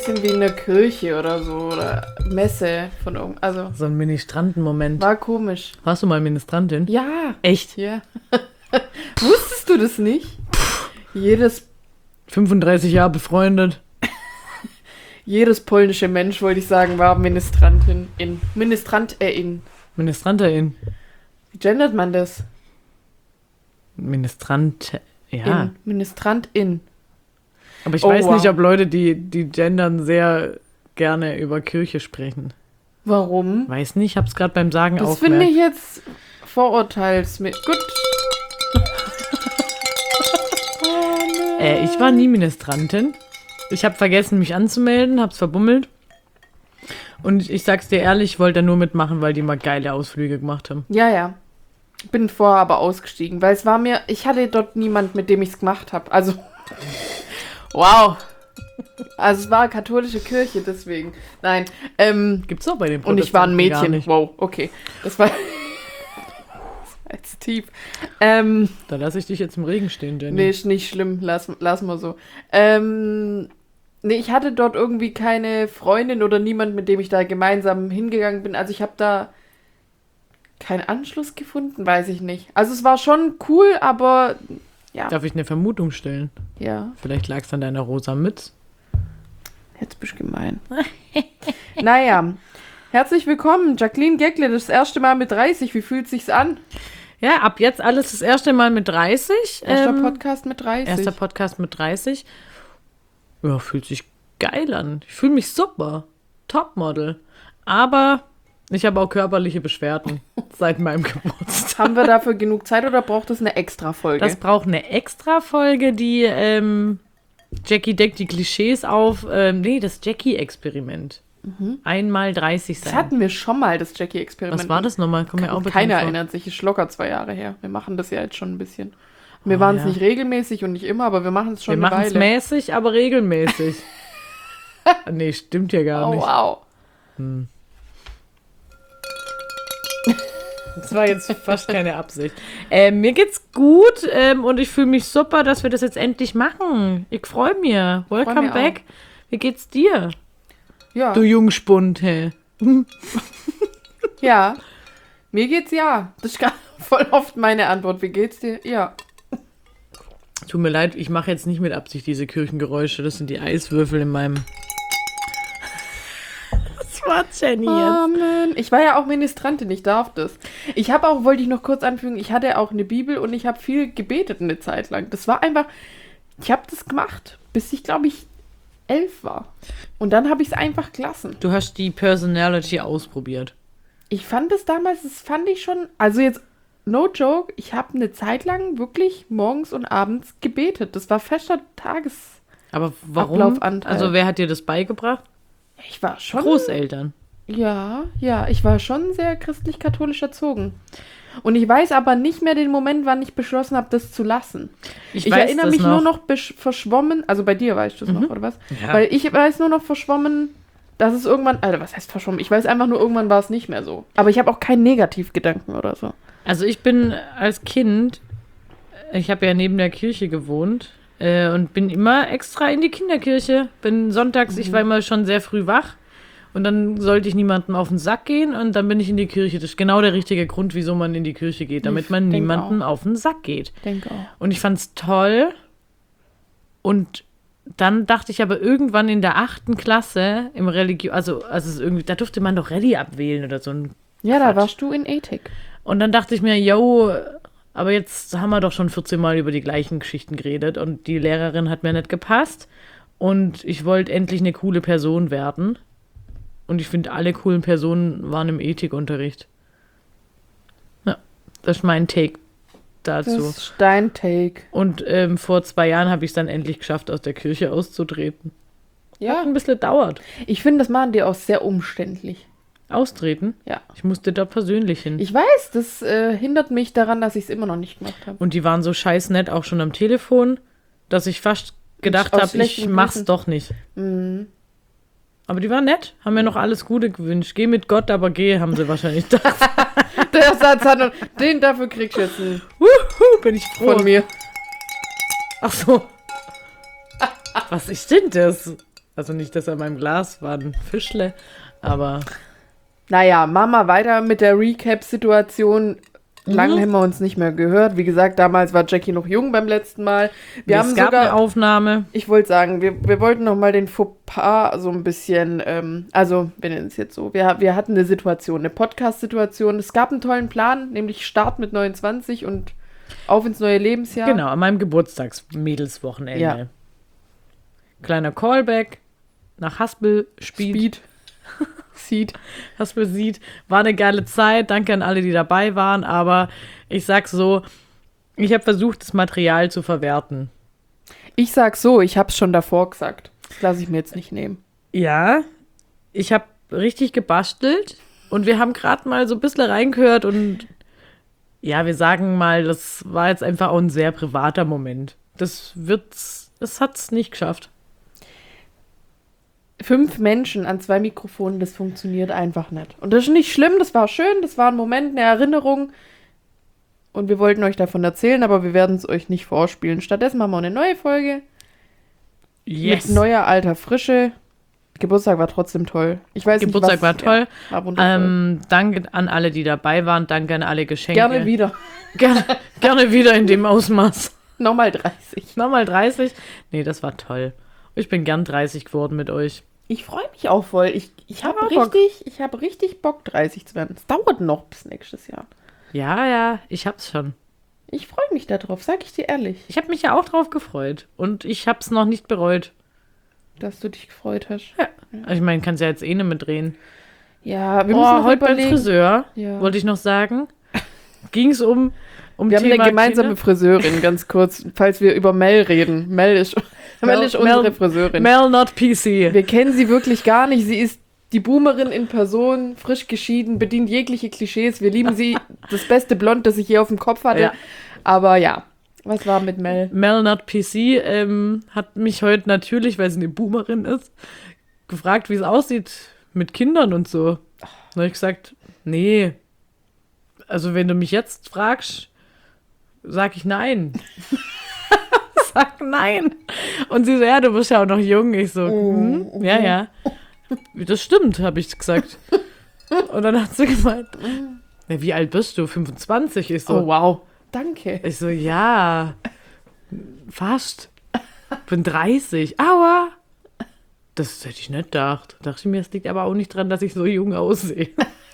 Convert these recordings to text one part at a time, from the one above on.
bisschen wie in der Kirche oder so. Oder Messe von irgend. Also, So ein Ministranten-Moment. war komisch. Warst du mal Ministrantin? Ja. Echt? Ja. Wusstest du das nicht? Jedes 35 Jahre befreundet. polnische Mensch, wollte ich sagen, war Ministrantin. Ministrantin. Ministrantin. Wie gendert man das? Ministrant. Ja. Ministrantin. Aber ich Oh, weiß wow. nicht, ob Leute, die gendern, sehr gerne über Kirche sprechen. Warum? Weiß nicht, ich hab's gerade beim Sagen Das finde aufgemerkt. ich jetzt vorurteilsmäßig. Gut. Ich war nie Ministrantin. Ich habe vergessen, mich anzumelden, hab's verbummelt. Und ich sag's dir ehrlich, ich wollte da nur mitmachen, weil die mal geile Ausflüge gemacht haben. Ja, ja. Bin vorher aber ausgestiegen, weil es war mir, ich hatte dort niemand, mit dem ich es gemacht habe. Also, wow. Also es war katholische Kirche, deswegen. Nein. Gibt's auch bei den Und ich war ein Protestanten gar Mädchen. nicht. Wow, okay. Das war jetzt tief. Da lasse ich dich jetzt im Regen stehen, Jenny. Nee, ist nicht schlimm. Lass mal so. Nee, ich hatte dort irgendwie keine Freundin oder niemand, mit dem ich da gemeinsam hingegangen bin. Also ich habe da keinen Anschluss gefunden, weiß ich nicht. Also es war schon cool, aber ja. Darf ich eine Vermutung stellen? Ja, Vielleicht lag es an deiner rosa Mütze. jetzt bist du gemein. Naja, herzlich willkommen, Jacqueline Geckle, das erste Mal mit 30. Wie fühlt sich's an? Ja, ab jetzt alles das erste Mal mit 30. Erster Podcast mit 30. Erster Podcast mit 30. Ja, fühlt sich geil an. Ich fühle mich super. Topmodel. Aber ich habe auch körperliche Beschwerden seit meinem Geburtstag. Haben wir dafür genug Zeit oder braucht es eine Extra-Folge? Das braucht eine Extra-Folge, die Jackie deckt die Klischees auf. Nee, das Jackie-Experiment. Einmal 30 Das sein. hatten wir schon mal, das Jackie-Experiment. Was war das nochmal? Komm mir auch bekannt Keiner vor. erinnert sich, ist locker 2 Jahre her. Wir machen das ja jetzt schon ein bisschen. Wir waren es ja. nicht regelmäßig und nicht immer, aber wir machen es schon Wir eine machen es Weile. mäßig, aber regelmäßig. Nee, stimmt ja gar Oh, nicht. wow. Das war jetzt fast keine Absicht. Mir geht's gut und ich fühle mich super, dass wir das jetzt endlich machen. Ich freue mich. Welcome mich back. Wie geht's dir? Ja. Du Jungspund, hey. Ja. Mir geht's ja. Das ist voll oft meine Antwort. Wie geht's dir? Ja. Tut mir leid, ich mache jetzt nicht mit Absicht diese Kirchengeräusche. Das sind die Eiswürfel in meinem... Was war Jenny jetzt? Amen. Ich war ja auch Ministrantin, ich darf das. Ich habe auch, wollte ich noch kurz anfügen, ich hatte auch eine Bibel und ich habe viel gebetet eine Zeit lang. Das war einfach, ich habe das gemacht, bis ich, glaube ich, 11 war. Und dann habe ich es einfach gelassen. Du hast die Personality ausprobiert. Ich fand es damals, das fand ich schon, also jetzt, no joke, ich habe eine Zeit lang wirklich morgens und abends gebetet. Das war fester Aber warum? Ablaufanteil. Also wer hat dir das beigebracht? Ich war schon... Großeltern. Ja, ich war schon sehr christlich-katholisch erzogen. Und ich weiß aber nicht mehr den Moment, wann ich beschlossen habe, das zu lassen. Ich weiß erinnere das mich nur noch verschwommen, also bei dir weißt du es noch, oder was? Ja. Weil ich weiß nur noch verschwommen, dass es irgendwann, Alter, was heißt verschwommen? Ich weiß einfach nur, irgendwann war es nicht mehr so. Aber ich habe auch keinen Negativgedanken oder so. Also ich bin als Kind, ich habe ja neben der Kirche gewohnt und bin immer extra in die Kinderkirche. Bin sonntags, ich war immer schon sehr früh wach und dann sollte ich niemandem auf den Sack gehen und dann bin ich in die Kirche. Das ist genau der richtige Grund, wieso man in die Kirche geht, damit man denk niemandem auf den Sack geht. Denke auch. Und ich fand's toll und dann dachte ich aber irgendwann in der 8. Klasse im Religion, also es ist irgendwie, da durfte man doch Rallye abwählen oder so ein Ja, da Quatsch. warst du in Ethik. Und dann dachte ich mir, yo, aber jetzt haben wir doch schon 14 Mal über die gleichen Geschichten geredet und die Lehrerin hat mir nicht gepasst und ich wollte endlich eine coole Person werden. Und ich finde, alle coolen Personen waren im Ethikunterricht. Ja, das ist mein Take Das dazu. ist dein Take. Und vor 2 Jahren habe ich es dann endlich geschafft, aus der Kirche auszutreten. Hat Ja, ein bisschen gedauert. ich finde, das machen die auch sehr umständlich. Austreten? Ja. Ich musste dort persönlich hin. Ich weiß, das hindert mich daran, dass ich es immer noch nicht gemacht habe. Und die waren so scheiß nett, auch schon am Telefon, dass ich fast gedacht Aus habe, ich schlechtem mach's Gewissen. doch nicht. Aber die waren nett, haben mir noch alles Gute gewünscht. Geh mit Gott, aber geh, haben sie wahrscheinlich gedacht. Der Satz hat noch, den dafür kriegst du jetzt einen Wuhu, bin ich froh. von mir. Ach so. Was ist denn das? Also nicht, dass an meinem Glas war ein Fischle, aber Naja, machen wir weiter mit der Recap-Situation. Lange haben wir uns nicht mehr gehört. Wie gesagt, damals war Jackie noch jung beim letzten Mal. es gab eine Aufnahme. Ich wollte sagen, wir wollten noch mal den Fauxpas so ein bisschen, also wir nennen es jetzt so, wir hatten eine Situation, eine Podcast-Situation. Es gab einen tollen Plan, nämlich Start mit 29 und auf ins neue Lebensjahr. Genau, an meinem Geburtstagsmädelswochenende. Ja. Kleiner Callback nach Haspel-Speed. Seed. Haspel-Seed. War eine geile Zeit. Danke an alle, die dabei waren. Aber ich sag so, ich habe versucht, das Material zu verwerten. Ich sag so, ich hab's schon davor gesagt. Das lasse ich mir jetzt nicht nehmen. Ja, ich habe richtig gebastelt und wir haben gerade mal so ein bisschen reingehört und ja, wir sagen mal, das war jetzt einfach auch ein sehr privater Moment. Das hat's nicht geschafft. 5 Menschen an 2 Mikrofonen, das funktioniert einfach nicht. Und das ist nicht schlimm, das war schön, das war ein Moment, eine Erinnerung. Und wir wollten euch davon erzählen, aber wir werden es euch nicht vorspielen. Stattdessen machen wir eine neue Folge mit neuer alter Frische. Geburtstag war trotzdem toll. Ich weiß Geburtstag nicht, war toll. Ja, war wundervoll. Danke an alle, die dabei waren. Danke an alle Geschenke. Gerne wieder. Gerne wieder in dem Ausmaß. Nochmal 30. Nochmal 30. Nee, das war toll. Ich bin gern 30 geworden mit euch. Ich freue mich auch voll. Ich habe richtig Bock, 30 zu werden. Es dauert noch bis nächstes Jahr. Ja, ich hab's schon. Ich freue mich darauf, sag ich dir ehrlich. Ich habe mich ja auch drauf gefreut. Und ich hab's noch nicht bereut. Dass du dich gefreut hast. Ja. Ich meine, kannst ja jetzt eh nicht mehr drehen. Ja, wir müssen noch heute beim überlegen. Friseur, Ja. wollte ich noch sagen, ging es um Wir haben Thema eine gemeinsame Kinder. Friseurin, ganz kurz, falls wir über Mel reden. Mel ist unsere Friseurin. Mel not PC. Wir kennen sie wirklich gar nicht. Sie ist die Boomerin in Person, frisch geschieden, bedient jegliche Klischees. Wir lieben sie. Das beste Blond, das ich je auf dem Kopf hatte. Ja. Aber ja, was war mit Mel? Mel not PC hat mich heute natürlich, weil sie eine Boomerin ist, gefragt, wie es aussieht mit Kindern und so. Dann habe ich gesagt, nee. Also wenn du mich jetzt fragst, sag ich nein. Sag nein. Und sie so, ja, du bist ja auch noch jung. Ich so, ja. Das stimmt, habe ich gesagt. Und dann hat sie gemeint, ja, wie alt bist du? 25? Ich so, Oh, wow. Danke. ich so, ja, fast. Bin 30. Aua. Das hätte ich nicht gedacht. Dachte ich mir, es liegt aber auch nicht dran, dass ich so jung aussehe.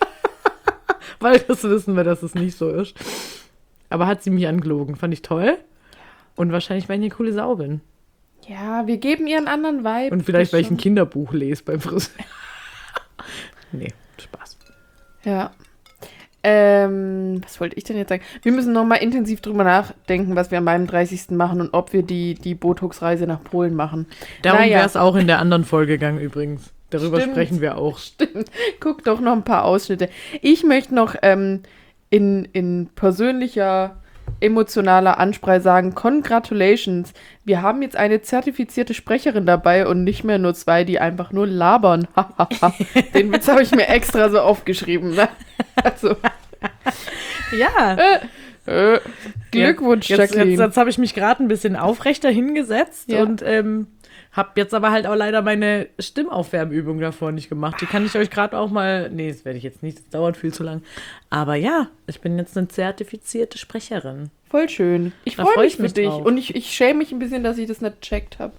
Weil das wissen wir, dass es nicht so ist. Aber hat sie mich angelogen. Fand ich toll. Und wahrscheinlich, weil ich eine coole Sau bin. Ja, wir geben ihr einen anderen Vibe. Und vielleicht, Das weil ich ein schon. Kinderbuch lese beim Friseur. Nee, Spaß. Ja. Was wollte ich denn jetzt sagen? Wir müssen noch mal intensiv drüber nachdenken, was wir an meinem 30. machen und ob wir die Botox-Reise nach Polen machen. Darum Naja. wäre es auch in der anderen Folge gegangen übrigens. Darüber Stimmt. sprechen wir auch. Stimmt. Guck doch noch ein paar Ausschnitte. Ich möchte noch in persönlicher, emotionaler Ansprache sagen, Congratulations. Wir haben jetzt eine zertifizierte Sprecherin dabei und nicht mehr nur 2, die einfach nur labern. Den Witz habe ich mir extra so aufgeschrieben. Ne? Also, Ja. Glückwunsch, Jetzt Jacqueline. habe ich mich gerade ein bisschen aufrechter hingesetzt Ja. und habe jetzt aber halt auch leider meine Stimmaufwärmübung davor nicht gemacht. Die kann ich euch gerade auch mal. Nee, das werde ich jetzt nicht, das dauert viel zu lang. Aber ja, ich bin jetzt eine zertifizierte Sprecherin. Voll schön. Ich Da freue freu mich ich für mich dich. drauf. Und ich schäme mich ein bisschen, dass ich das nicht gecheckt habe.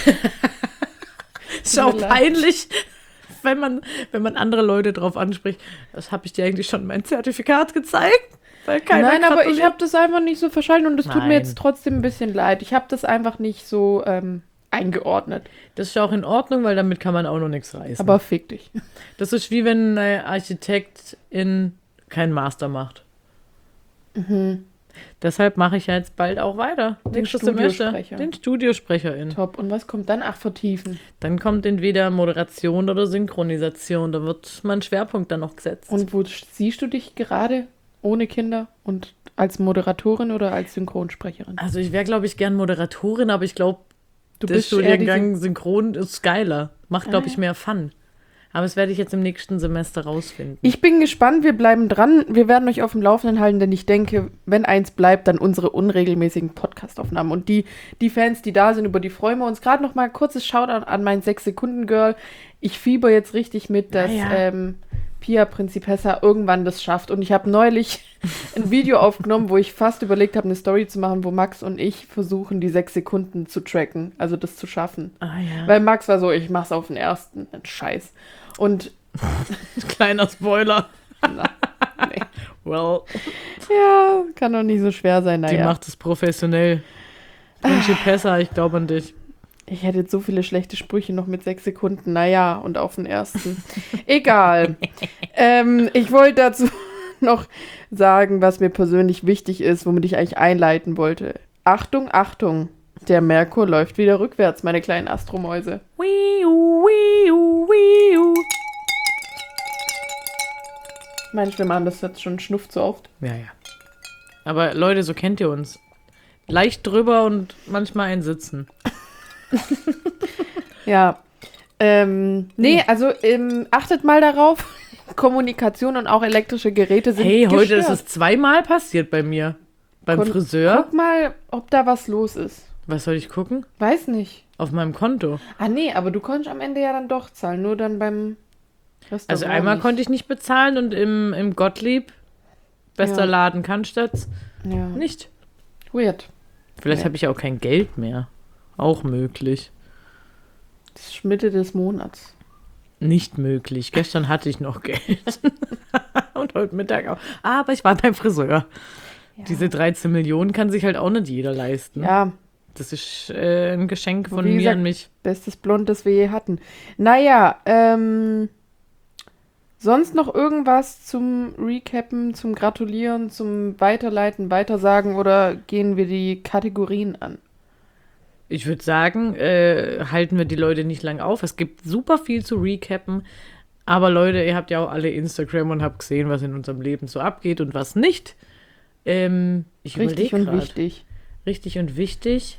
Ist auch mir leid. peinlich, wenn man andere Leute drauf anspricht. Das habe ich dir eigentlich schon mein Zertifikat gezeigt. Weil keiner Nein, aber ich gratuliert. habe das einfach nicht so verstanden und es tut mir Nein. jetzt trotzdem ein bisschen leid. Ich habe das einfach nicht so eingeordnet. Das ist ja auch in Ordnung, weil damit kann man auch noch nichts reißen. Aber fick dich. das ist wie wenn ein Architekt keinen Master macht. Deshalb mache ich ja jetzt bald auch weiter. Den Nächstes Semester. Studiosprecher. Den Studiosprecherin. Top. Und was kommt dann? Ach, vertiefen. Dann kommt entweder Moderation oder Synchronisation. Da wird mein Schwerpunkt dann noch gesetzt. Und wo siehst du dich gerade ohne Kinder und als Moderatorin oder als Synchronsprecherin? also ich wäre, glaube ich, gern Moderatorin, aber ich glaube, Du der bist eher Studiengang Synchron ist geiler. Macht, glaube Ah, ich, ja. mehr Fun. Aber das werde ich jetzt im nächsten Semester rausfinden. Ich bin gespannt, wir bleiben dran. Wir werden euch auf dem Laufenden halten, denn ich denke, wenn eins bleibt, dann unsere unregelmäßigen Podcast-Aufnahmen. Und die Fans, die da sind, über die freuen wir uns. Gerade noch mal kurzes Shoutout an mein 6-Sekunden-Girl. Ich fieber jetzt richtig mit, dass Pia Principessa irgendwann das schafft. Und ich habe neulich ein Video aufgenommen, wo ich fast überlegt habe, eine Story zu machen, wo Max und ich versuchen, die 6 Sekunden zu tracken, also das zu schaffen. Ah ja. Weil Max war so, ich mach's auf den ersten. Ein Scheiß. Und Kleiner Spoiler. na, nee. Well. Ja, kann doch nicht so schwer sein, Die naja. macht es professionell. Principessa, ich glaube an dich. Ich hätte jetzt so viele schlechte Sprüche noch mit 6 Sekunden, naja, und auf den ersten. Egal. Ich wollte dazu noch sagen, was mir persönlich wichtig ist, womit ich eigentlich einleiten wollte. Achtung, Achtung, der Merkur läuft wieder rückwärts, meine kleinen Astromäuse. Ich meine, wir machen das jetzt schon schnuff zu oft. Ja. Aber Leute, so kennt ihr uns. Leicht drüber und manchmal ein Sitzen. Ja. Also achtet mal darauf, Kommunikation und auch elektrische Geräte sind Hey, heute gestört. ist es zweimal passiert bei mir. Beim Friseur. Guck mal, ob da was los ist. Was soll ich gucken? Weiß nicht. Auf meinem Konto. Ah nee, aber du konntest am Ende ja dann doch zahlen, nur dann beim Restaurant. Also einmal konnte ich nicht bezahlen und im Gottlieb, bester Ja. Laden Cannstatt, Ja. nicht. Weird. Vielleicht Ja. habe ich ja auch kein Geld mehr. Auch möglich. Das ist Mitte des Monats. Nicht möglich. Gestern hatte ich noch Geld. Und heute Mittag auch. Aber ich war beim Friseur. Ja. Diese 13 Millionen kann sich halt auch nicht jeder leisten. Ja, Das ist ein Geschenk von Wie mir gesagt, an mich. bestes Blond, das wir je hatten. Naja, sonst noch irgendwas zum Recappen, zum Gratulieren, zum Weiterleiten, Weitersagen oder gehen wir die Kategorien an? Ich würde sagen, halten wir die Leute nicht lang auf. Es gibt super viel zu recappen. Aber Leute, ihr habt ja auch alle Instagram und habt gesehen, was in unserem Leben so abgeht und was nicht. Ich Richtig überlege und gerade. wichtig. Richtig und wichtig.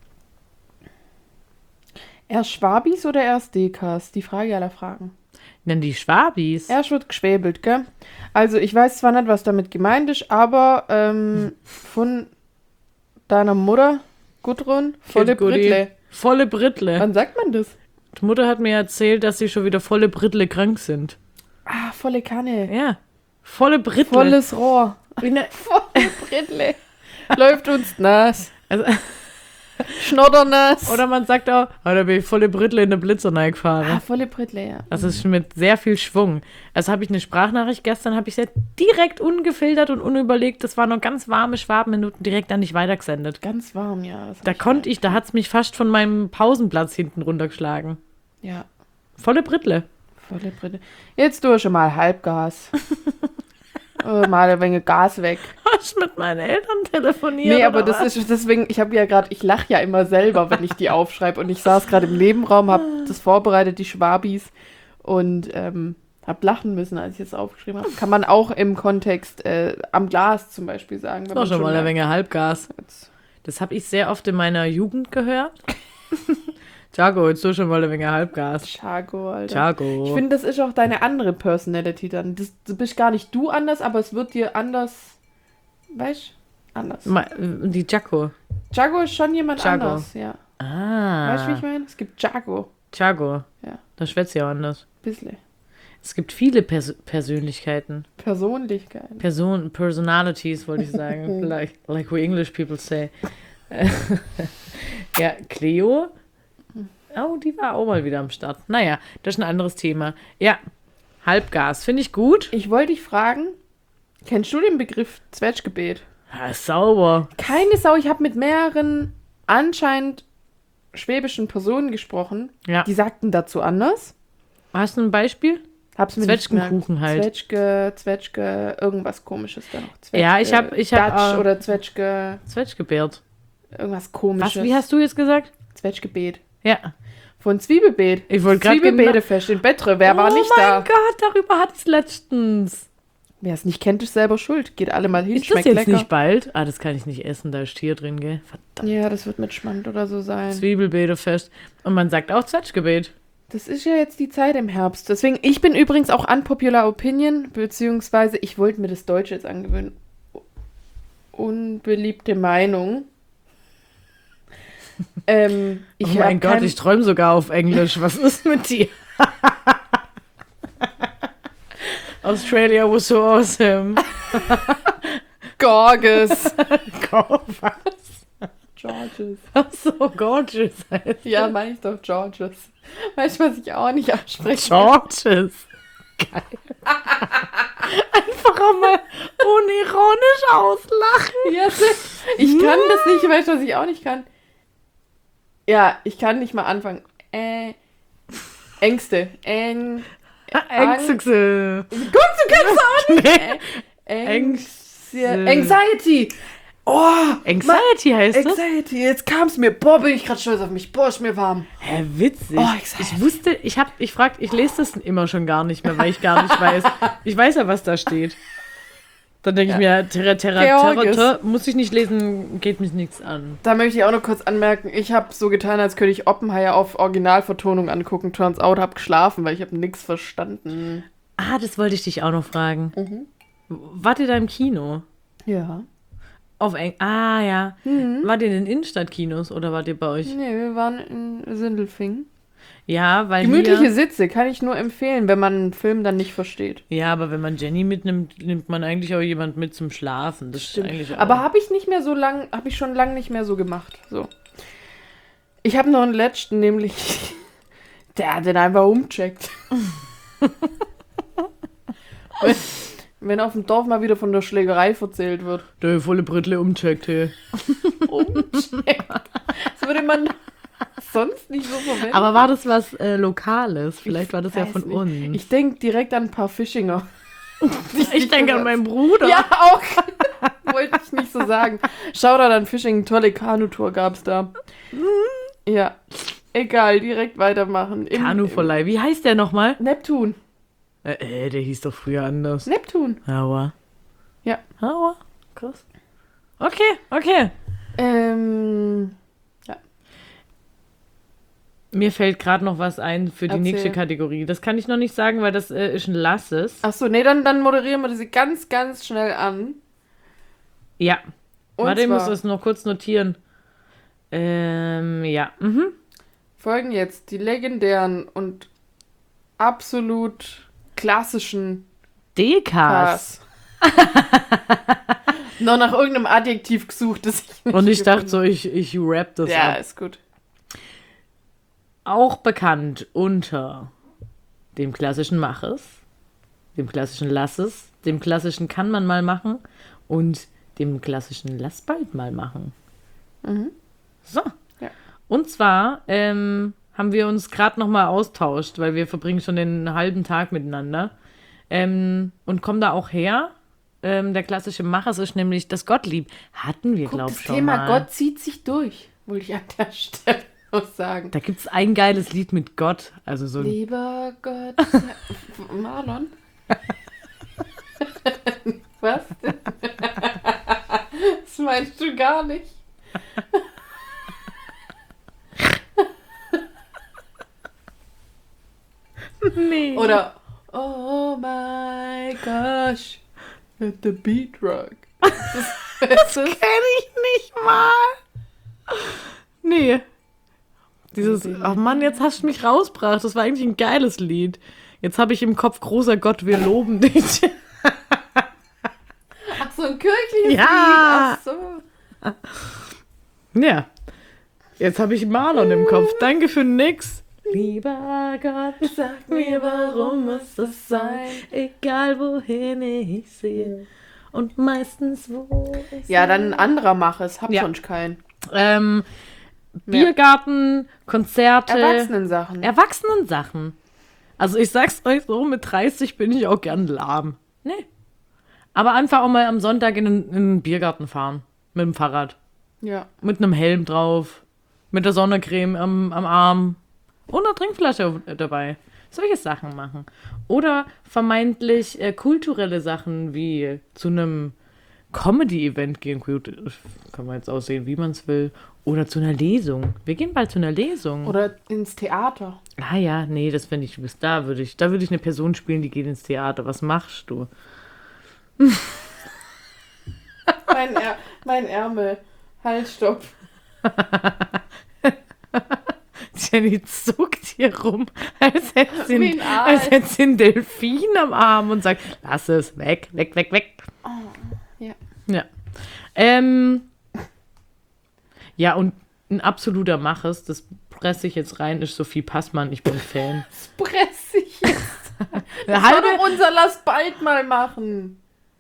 Erst Schwabis oder erst Dekas? Die Frage aller Fragen. Denn die Schwabis. Erst wird geschwäbelt, gell? Also, ich weiß zwar nicht, was damit gemeint ist, aber von deiner Mutter, Gudrun, volle Goodie. Brittle. Volle Brittle. Wann sagt man das? Die Mutter hat mir erzählt, dass sie schon wieder volle Brittle krank sind. Ah, volle Kanne. Ja. Volle Brittle. Volles Rohr. Volle Brittle. Läuft uns nass. Also, Schnoddernass. oder man sagt auch, da bin ich volle Brittle in der Blitzer gefahren. Ah, volle Brittle, ja. Das ist schon mit sehr viel Schwung. Also habe ich eine Sprachnachricht gestern, habe ich sehr direkt ungefiltert und unüberlegt, das waren noch ganz warme Schwabenminuten, direkt an dich weitergesendet. Ganz warm, ja. Das Da konnte ich, da hat es mich fast von meinem Pausenplatz hinten runtergeschlagen. Ja, Volle Brittle. volle Brittle. Jetzt tue schon mal Halbgas. Mal ein wenig Gas weg. Hast du mit meinen Eltern telefoniert? Nee, aber oder das was? ist deswegen, ich lache ja immer selber, wenn ich die aufschreibe. Und ich saß gerade im Nebenraum, habe das vorbereitet, die Schwabis, und habe lachen müssen, als ich es aufgeschrieben habe. Kann man auch im Kontext am Glas zum Beispiel sagen. Das war schon mal eine merkt, Menge Halbgas. jetzt- Das habe ich sehr oft in meiner Jugend gehört. Jago, jetzt so schon mal eine Menge Halbgas. Chago, Alter. Jago. Ich finde, das ist auch deine andere Personality dann. Das bist gar nicht du anders, aber es wird dir anders, weißt du, anders. Die Jaco. Jago ist schon jemand Jago. anders, ja. Ah. Weißt du, wie ich meine? Es gibt Jago. Jago. Ja. Da schwätzt ja anders. Bisschen. Es gibt viele Persönlichkeiten. Persönlichkeit. Personalities, wollte ich sagen. like we English people say. Ja, Cleo. Oh, die war auch mal wieder am Start. Naja, das ist ein anderes Thema. Ja, Halbgas, finde ich gut. Ich wollte dich fragen, kennst du den Begriff Zwetschgebet? Ja, sauber. Keine Sau, ich habe mit mehreren anscheinend schwäbischen Personen gesprochen. Ja. Die sagten dazu anders. Hast du ein Beispiel? Hab's mir nicht Zwetschgenkuchen gemerkt. halt. Zwetschge, irgendwas Komisches da noch. Ja, ich hab, Dutch oder Zwetschge, Zwetschgebärt. irgendwas Komisches. Was, wie hast du jetzt gesagt? Zwetschgebet. Ja. Von Zwiebelbeet. Ich wollte gerade Zwiebelbeetefest in Bettre. Wer war nicht Oh da? mein Gott, darüber hatte ich es letztens. Wer es nicht kennt, ist selber schuld. Geht alle mal hin, Ist das schmeckt jetzt lecker. nicht bald? Ah, das kann ich nicht essen, da ist Tier drin, gell? Verdammt. Ja, das wird mit Schmand oder so sein. Zwiebelbeetefest. Und man sagt auch Zwetschgebet. Das ist ja jetzt die Zeit im Herbst. Deswegen, ich bin übrigens auch unpopular opinion, beziehungsweise ich wollte mir das Deutsche jetzt angewöhnen. Unbeliebte Meinung. Oh mein Gott, ich träume sogar auf Englisch. Was ist mit dir? Australia was so awesome. Gorgeous. Was? Georges. Ach so, gorgeous heißt Ja, meine ich doch Georges. Weißt du, was ich auch nicht ausspreche? Georges. Geil. Einfach auch mal unironisch auslachen. Ja, ich kann das nicht. Weißt du, was ich auch nicht kann? Ja, ich kann nicht mal anfangen. Ängste. Ängste. Guck, du kannst auch nicht. Anxiety. Oh, Anxiety heißt das? Anxiety. Jetzt kam es mir. Boah, bin ich gerade stolz auf mich. Boah, ist mir warm. Hä, witzig. Oh, ich lese das immer schon gar nicht mehr, weil ich gar nicht weiß. Ich weiß ja, was da steht. Dann denke ich mir, Terra, muss ich nicht lesen, geht mich nichts an. Da möchte ich auch noch kurz anmerken, ich habe so getan, als könnte ich Oppenheimer auf Originalvertonung angucken. Turns out, habe geschlafen, weil ich habe nichts verstanden. Ah, das wollte ich dich auch noch fragen. Wart ihr da im Kino? Ja. Ja. Wart ihr in den Innenstadtkinos oder wart ihr bei euch? Nee, wir waren in Sindelfingen. Ja, weil Gemütliche Sitze kann ich nur empfehlen, wenn man einen Film dann nicht versteht. Ja, aber wenn man Jenny mitnimmt, nimmt man eigentlich auch jemand mit zum Schlafen. Das Stimmt. ist eigentlich auch. Aber habe ich schon lange nicht mehr so gemacht. So. Ich habe noch einen letzten, nämlich der den einfach umcheckt. wenn auf dem Dorf mal wieder von der Schlägerei erzählt wird. Der volle Brittle umcheckt, hey. Umcheckt. Das würde man sonst nicht so verwenden. Aber war das was Lokales? Vielleicht war das ja von nicht. uns. Ich denke direkt an ein paar Fischinger. Ich denke an meinen Bruder. Ja, auch. Wollte ich nicht so sagen. Shoutout an Fishing, tolle Kanutour gab's da. Ja, egal, direkt weitermachen. Kanuverleih. Wie heißt der nochmal? Neptun. Der hieß doch früher anders. Neptun. Aua. Ja. Aua. Krass. Okay. Ja. Mir fällt gerade noch was ein für die Erzähl. nächste Kategorie. Das kann ich noch nicht sagen, weil das ist ein Lasses. Achso, nee, dann moderieren wir diese ganz, ganz schnell an. Ja. Und Warte, ich muss zwar das noch kurz notieren. Ja. folgen jetzt die legendären und absolut klassischen Dekas. Noch nach irgendeinem Adjektiv gesucht, das ich nicht Und ich dachte gefunden so, ich rap das Ja, ab. ist gut. Auch bekannt unter dem klassischen Maches, dem klassischen Lasses, dem klassischen Kann man mal machen und dem klassischen Lass bald mal machen. So. Ja. Und zwar haben wir uns gerade nochmal austauscht, weil wir verbringen schon den halben Tag miteinander und kommen da auch her. Der klassische Macher ist nämlich das Gottlieb. Hatten wir, glaube ich, schon Thema mal. Gott zieht sich durch, wollte ich an der Stelle noch sagen. Da gibt es ein geiles Lied mit Gott. Also so ein Lieber Gott. Marlon? Was denn? Das meinst du gar nicht. Nee. Oder oh my gosh, let the beat rock. Das Kenn ich nicht mal. Nee. Dieses, ach Mann, jetzt hast du mich rausgebracht. Das war eigentlich ein geiles Lied. Jetzt habe ich im Kopf, großer Gott, wir loben dich. Ach, so ein kirchliches Ja. Lied. Ach so. Ja. Jetzt habe ich Marlon im Kopf. Danke für nix. Lieber Gott, Sag mir, warum muss das sein? egal wohin ich sehe. Und meistens wo ich Ja, dann ein anderer mache es. Hab Ja. sonst keinen. Biergarten, Konzerte. Erwachsenensachen. Also ich sag's euch so, mit 30 bin ich auch gern lahm. Nee. Aber einfach auch mal am Sonntag in den Biergarten fahren. Mit dem Fahrrad. Ja. Mit einem Helm drauf. Mit der Sonnencreme am Arm. Und einer Trinkflasche dabei. Solche Sachen machen. Oder vermeintlich kulturelle Sachen wie zu einem Comedy-Event gehen. Gut, kann man jetzt aussehen, wie man es will. Oder zu einer Lesung. Wir gehen bald zu einer Lesung. Oder ins Theater. Ah ja, nee, das finde ich, da würde ich eine Person spielen, die geht ins Theater. Was machst du? Mein Ärmel. Halt, stopp. Jenny zuckt hier rum, als hätte Wie ein Aal. sie einen Delfin am Arm und sagt, lass es, weg, weg, weg, weg. Oh, ja. Ja. Ja, und ein absoluter Maches, das presse ich jetzt rein, ist Sophie Passmann, ich bin Fan. Das presse ich jetzt. Eine Das war doch unser Lass bald mal machen.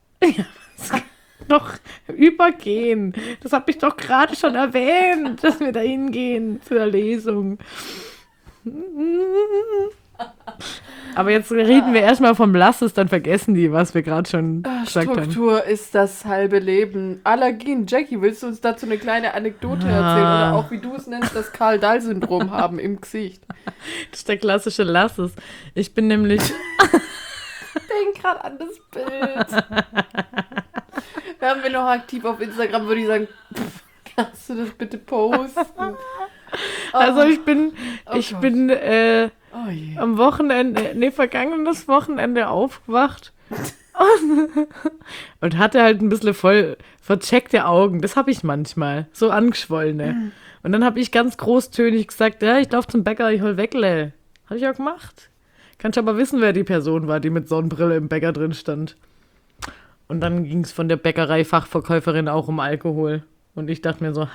noch übergehen. Das habe ich doch gerade schon erwähnt, dass wir da hingehen zu der Lesung. Aber jetzt reden wir erstmal vom Lasses, dann vergessen die, was wir gerade schon gesagt haben. Struktur ist das halbe Leben. Allergien. Jackie, willst du uns dazu eine kleine Anekdote erzählen? Oder auch, wie du es nennst, das Karl-Dahl-Syndrom haben im Gesicht? Das ist der klassische Lasses. Ich bin nämlich... Denk gerade an das Bild. Wären wir noch aktiv auf Instagram, würde ich sagen, kannst du das bitte posten? Also ich bin Oh je. am Wochenende, vergangenes Wochenende aufgewacht und hatte halt ein bisschen voll vercheckte Augen. Das habe ich manchmal, so angeschwollene. Und dann habe ich ganz großtönig gesagt, ja, ich laufe zum Bäcker, ich hol Weckle. Habe ich auch gemacht. Kannst aber wissen, wer die Person war, die mit Sonnenbrille im Bäcker drin stand. Und dann ging es von der Bäckerei-Fachverkäuferin auch um Alkohol. Und ich dachte mir so,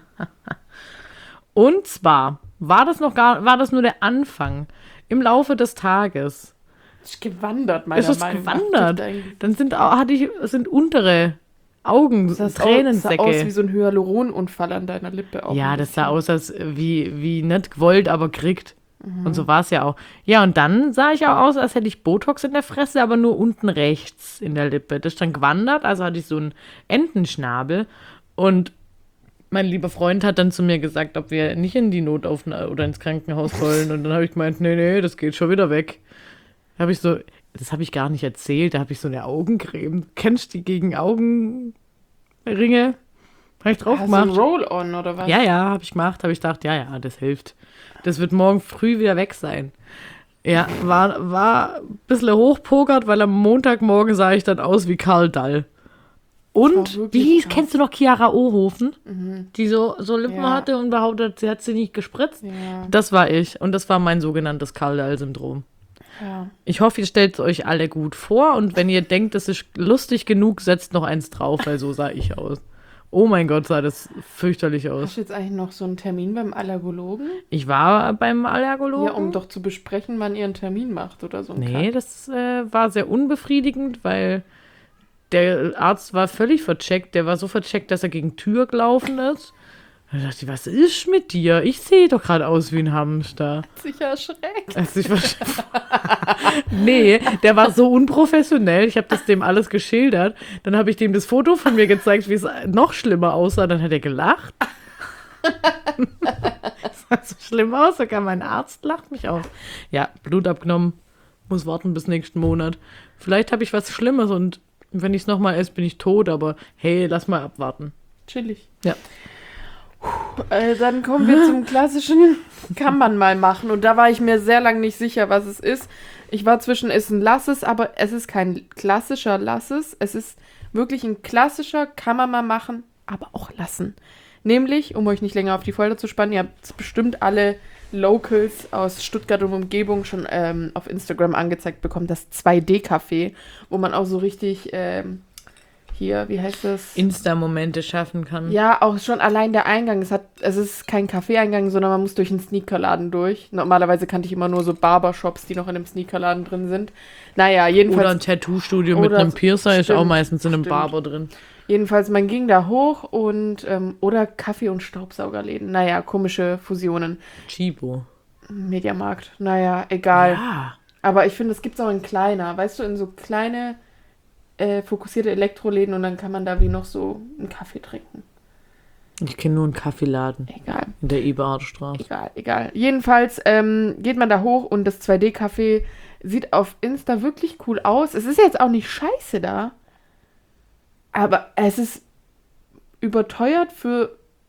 Und zwar war das nur der Anfang. Im Laufe des Tages. Ist gewandert, meiner Ist es Meinung nach. gewandert? Dann sind untere Augen, Das sah Tränensäcke. aus wie so ein Hyaluronunfall an deiner Lippe. Auch Ja, ein das sah bisschen. aus, als wie nicht gewollt, aber kriegt. Und so war es ja auch. Ja, und dann sah ich auch aus, als hätte ich Botox in der Fresse, aber nur unten rechts in der Lippe. Das ist dann gewandert, also hatte ich so einen Entenschnabel. Und mein lieber Freund hat dann zu mir gesagt, ob wir nicht in die Notaufnahme oder ins Krankenhaus wollen. Und dann habe ich gemeint, nee, das geht schon wieder weg. Da habe ich so, das habe ich gar nicht erzählt, da habe ich so eine Augencreme. Kennst du die gegen Augenringe? Habe ich drauf Hast du ein gemacht. Roll-On oder was? Ja, habe ich gemacht. Habe ich gedacht, ja, das hilft. Das wird morgen früh wieder weg sein. Ja, war ein bisschen hochpokert, weil am Montagmorgen sah ich dann aus wie Karl Dahl. Und, kennst du noch Chiara Ohofen? Die so Lippen Ja. hatte und behauptet, sie hat sie nicht gespritzt? Ja. Das war ich. Und das war mein sogenanntes Karl Dahl-Syndrom. Ja. Ich hoffe, ihr stellt es euch alle gut vor. Und wenn ihr denkt, das ist lustig genug, setzt noch eins drauf, weil so sah ich aus. Oh mein Gott, sah das fürchterlich aus. Hast du jetzt eigentlich noch so einen Termin beim Allergologen? Ich war beim Allergologen. Ja, um doch zu besprechen, wann ihr einen Termin macht oder so. Nee, das war sehr unbefriedigend, weil der Arzt war völlig vercheckt. Der war so vercheckt, dass er gegen Tür gelaufen ist. Da dachte ich, was ist mit dir? Ich sehe doch gerade aus wie ein Hamster. Sicher erschreckt. Also nee, der war so unprofessionell. Ich habe das dem alles geschildert. Dann habe ich dem das Foto von mir gezeigt, wie es noch schlimmer aussah. Dann hat er gelacht. Das sah so schlimm aus. Sogar mein Arzt lacht mich aus. Ja, Blut abgenommen. Muss warten bis nächsten Monat. Vielleicht habe ich was Schlimmes und wenn ich es nochmal esse, bin ich tot. Aber hey, lass mal abwarten. Chillig. Ja. Dann kommen wir zum klassischen, kann man mal machen. Und da war ich mir sehr lange nicht sicher, was es ist. Ich war zwischen, es ist ein Lasses, aber es ist kein klassischer Lasses. Es ist wirklich ein klassischer, kann man mal machen, aber auch lassen. Nämlich, um euch nicht länger auf die Folter zu spannen, ihr habt bestimmt alle Locals aus Stuttgart und Umgebung schon auf Instagram angezeigt bekommen, das 2D-Café, wo man auch so richtig, hier, wie heißt das? Insta-Momente schaffen kann. Ja, auch schon allein der Eingang. Es ist kein Kaffeeeingang, sondern man muss durch einen Sneakerladen durch. Normalerweise kannte ich immer nur so Barbershops, die noch in einem Sneakerladen drin sind. Naja, jedenfalls. Oder ein Tattoo-Studio mit Oder- einem Piercer ist auch stimmt, meistens in einem stimmt. Barber drin. Jedenfalls, man ging da hoch und, oder Kaffee- und Staubsaugerläden. Naja, komische Fusionen. Chibo. Mediamarkt. Naja, egal. Ja. Aber ich finde, es gibt es auch in kleiner. Weißt du, in so kleine, fokussierte Elektroläden und dann kann man da wie noch so einen Kaffee trinken. Ich kenne nur einen Kaffeeladen Egal. in der Eberhardstraße. Egal. Jedenfalls geht man da hoch und das 2D-Café sieht auf Insta wirklich cool aus. Es ist jetzt auch nicht scheiße da, aber es ist überteuert für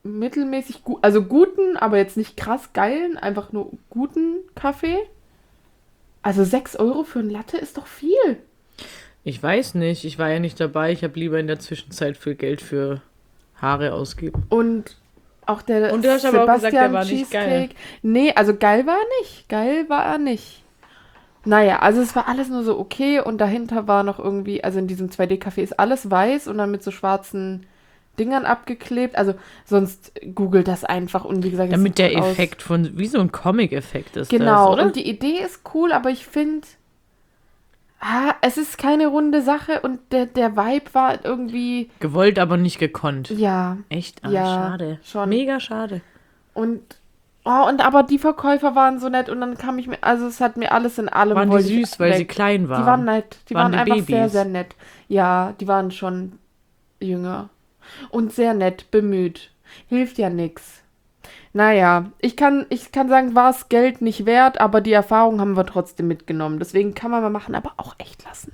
mittelmäßig gut, also guten, aber jetzt nicht krass geilen, einfach nur guten Kaffee. Also 6 Euro für ein Latte ist doch viel. Ich weiß nicht, ich war ja nicht dabei. Ich habe lieber in der Zwischenzeit viel Geld für Haare ausgeben. Und auch der Und du hast aber auch gesagt, der war nicht geil. Nee, also geil war er nicht. Geil war er nicht. Naja, also es war alles nur so okay und dahinter war noch irgendwie, also in diesem 2D-Café ist alles weiß und dann mit so schwarzen Dingern abgeklebt. Also sonst googelt das einfach und wie gesagt, es Damit sieht der cool aus. Effekt von, wie so ein Comic-Effekt ist Genau, das, oder? und die Idee ist cool, aber ich finde, es ist keine runde Sache und der Vibe war irgendwie, Gewollt, aber nicht gekonnt. ja, Echt? Ja, Schade. schon. Mega schade. und aber die Verkäufer waren so nett und dann kam ich mir, also es hat mir alles in allem Waren die wollte ich süß, weil weg. sie klein waren? Die waren nett, die Waren waren die einfach sehr, Babys? sehr nett. Ja, die waren schon jünger und sehr nett, bemüht. Hilft ja nix. Naja, ich kann sagen, war es Geld nicht wert, aber die Erfahrung haben wir trotzdem mitgenommen. Deswegen kann man mal machen, aber auch echt lassen.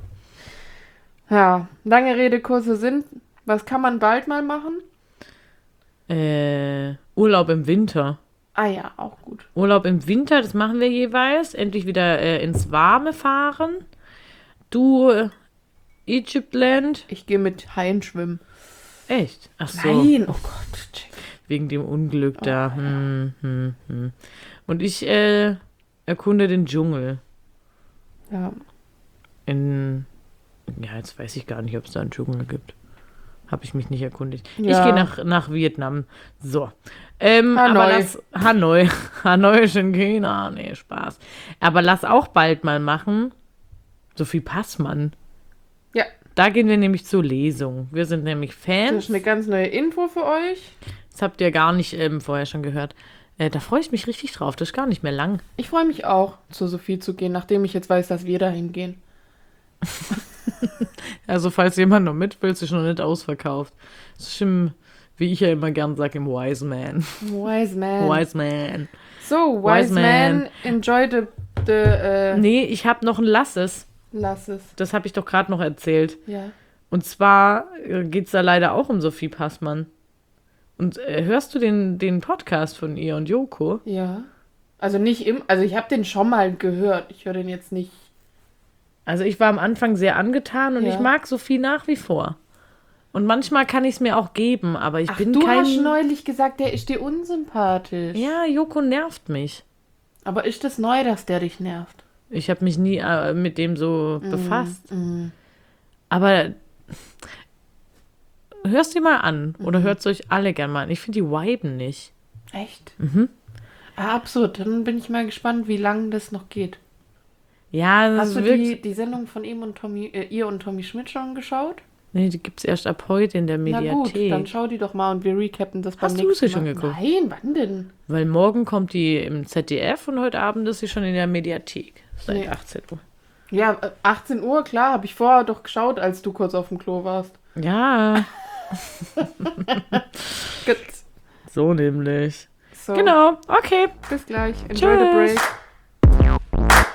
Ja, lange Rede, kurzer Sinn. Was kann man bald mal machen? Urlaub im Winter. Ah ja, auch gut. Urlaub im Winter, das machen wir jeweils. Endlich wieder ins Warme fahren. Du, Egyptland. Ich gehe mit Haien schwimmen. Echt? Ach so. Nein, oh Gott. Chick. Wegen dem Unglück da. Und ich erkunde den Dschungel. Ja, Ja, jetzt weiß ich gar nicht, ob es da einen Dschungel gibt. Habe ich mich nicht erkundigt. Ja. Ich gehe nach Vietnam. So. Hanoi. Aber Hanoi. Hanoi ist in China. Nee, Spaß. Aber lass auch bald mal machen. Sophie Passmann. ja, Da gehen wir nämlich zur Lesung. Wir sind nämlich das Fans. ist eine ganz neue Info für euch. Das habt ihr gar nicht vorher schon gehört. Da freue ich mich richtig drauf. Das ist gar nicht mehr lang. Ich freue mich auch, zu Sophie zu gehen, nachdem ich jetzt weiß, dass wir dahin gehen. Also falls jemand noch mit will, ist schon nicht ausverkauft. Das ist wie ich ja immer gern sage, im Wise Man. Wise Man. Wise Man. So, Wise Man, enjoy the Nee, ich habe noch ein Lasses. lass es. Das habe ich doch gerade noch erzählt. Ja. Und zwar geht es da leider auch um Sophie Passmann. Und hörst du den Podcast von ihr und Joko? Ja. Also also ich habe den schon mal gehört. Ich höre den jetzt nicht. Also ich war am Anfang sehr angetan und Ja. ich mag Sophie nach wie vor. Und manchmal kann ich es mir auch geben, aber ich bin du kein... hast neulich gesagt, der ist dir unsympathisch. Ja, Joko nervt mich. Aber ist das neu, dass der dich nervt? Ich habe mich nie mit dem so befasst. Aber hörst dir mal an oder hört es euch alle gern mal an. Ich finde die viben nicht. Echt? Absurd. Dann bin ich mal gespannt, wie lange das noch geht. Ja, das Hast du wirkt... die Sendung von ihm und ihr und Tommy Schmidt schon geschaut? Nee, die gibt es erst ab heute in der Na gut, Mediathek. dann schau die doch mal und wir recappen das beim Hast du nächsten sie schon Mal. geguckt? Nein, wann denn? Weil morgen kommt die im ZDF und heute Abend ist sie schon in der Mediathek. Seit Nee. 18 Uhr. Ja, 18 Uhr, klar, habe ich vorher doch geschaut, als du kurz auf dem Klo warst. Ja, Gut. so nämlich. So, Genau, okay. bis gleich. Enjoy the Tschüss. break.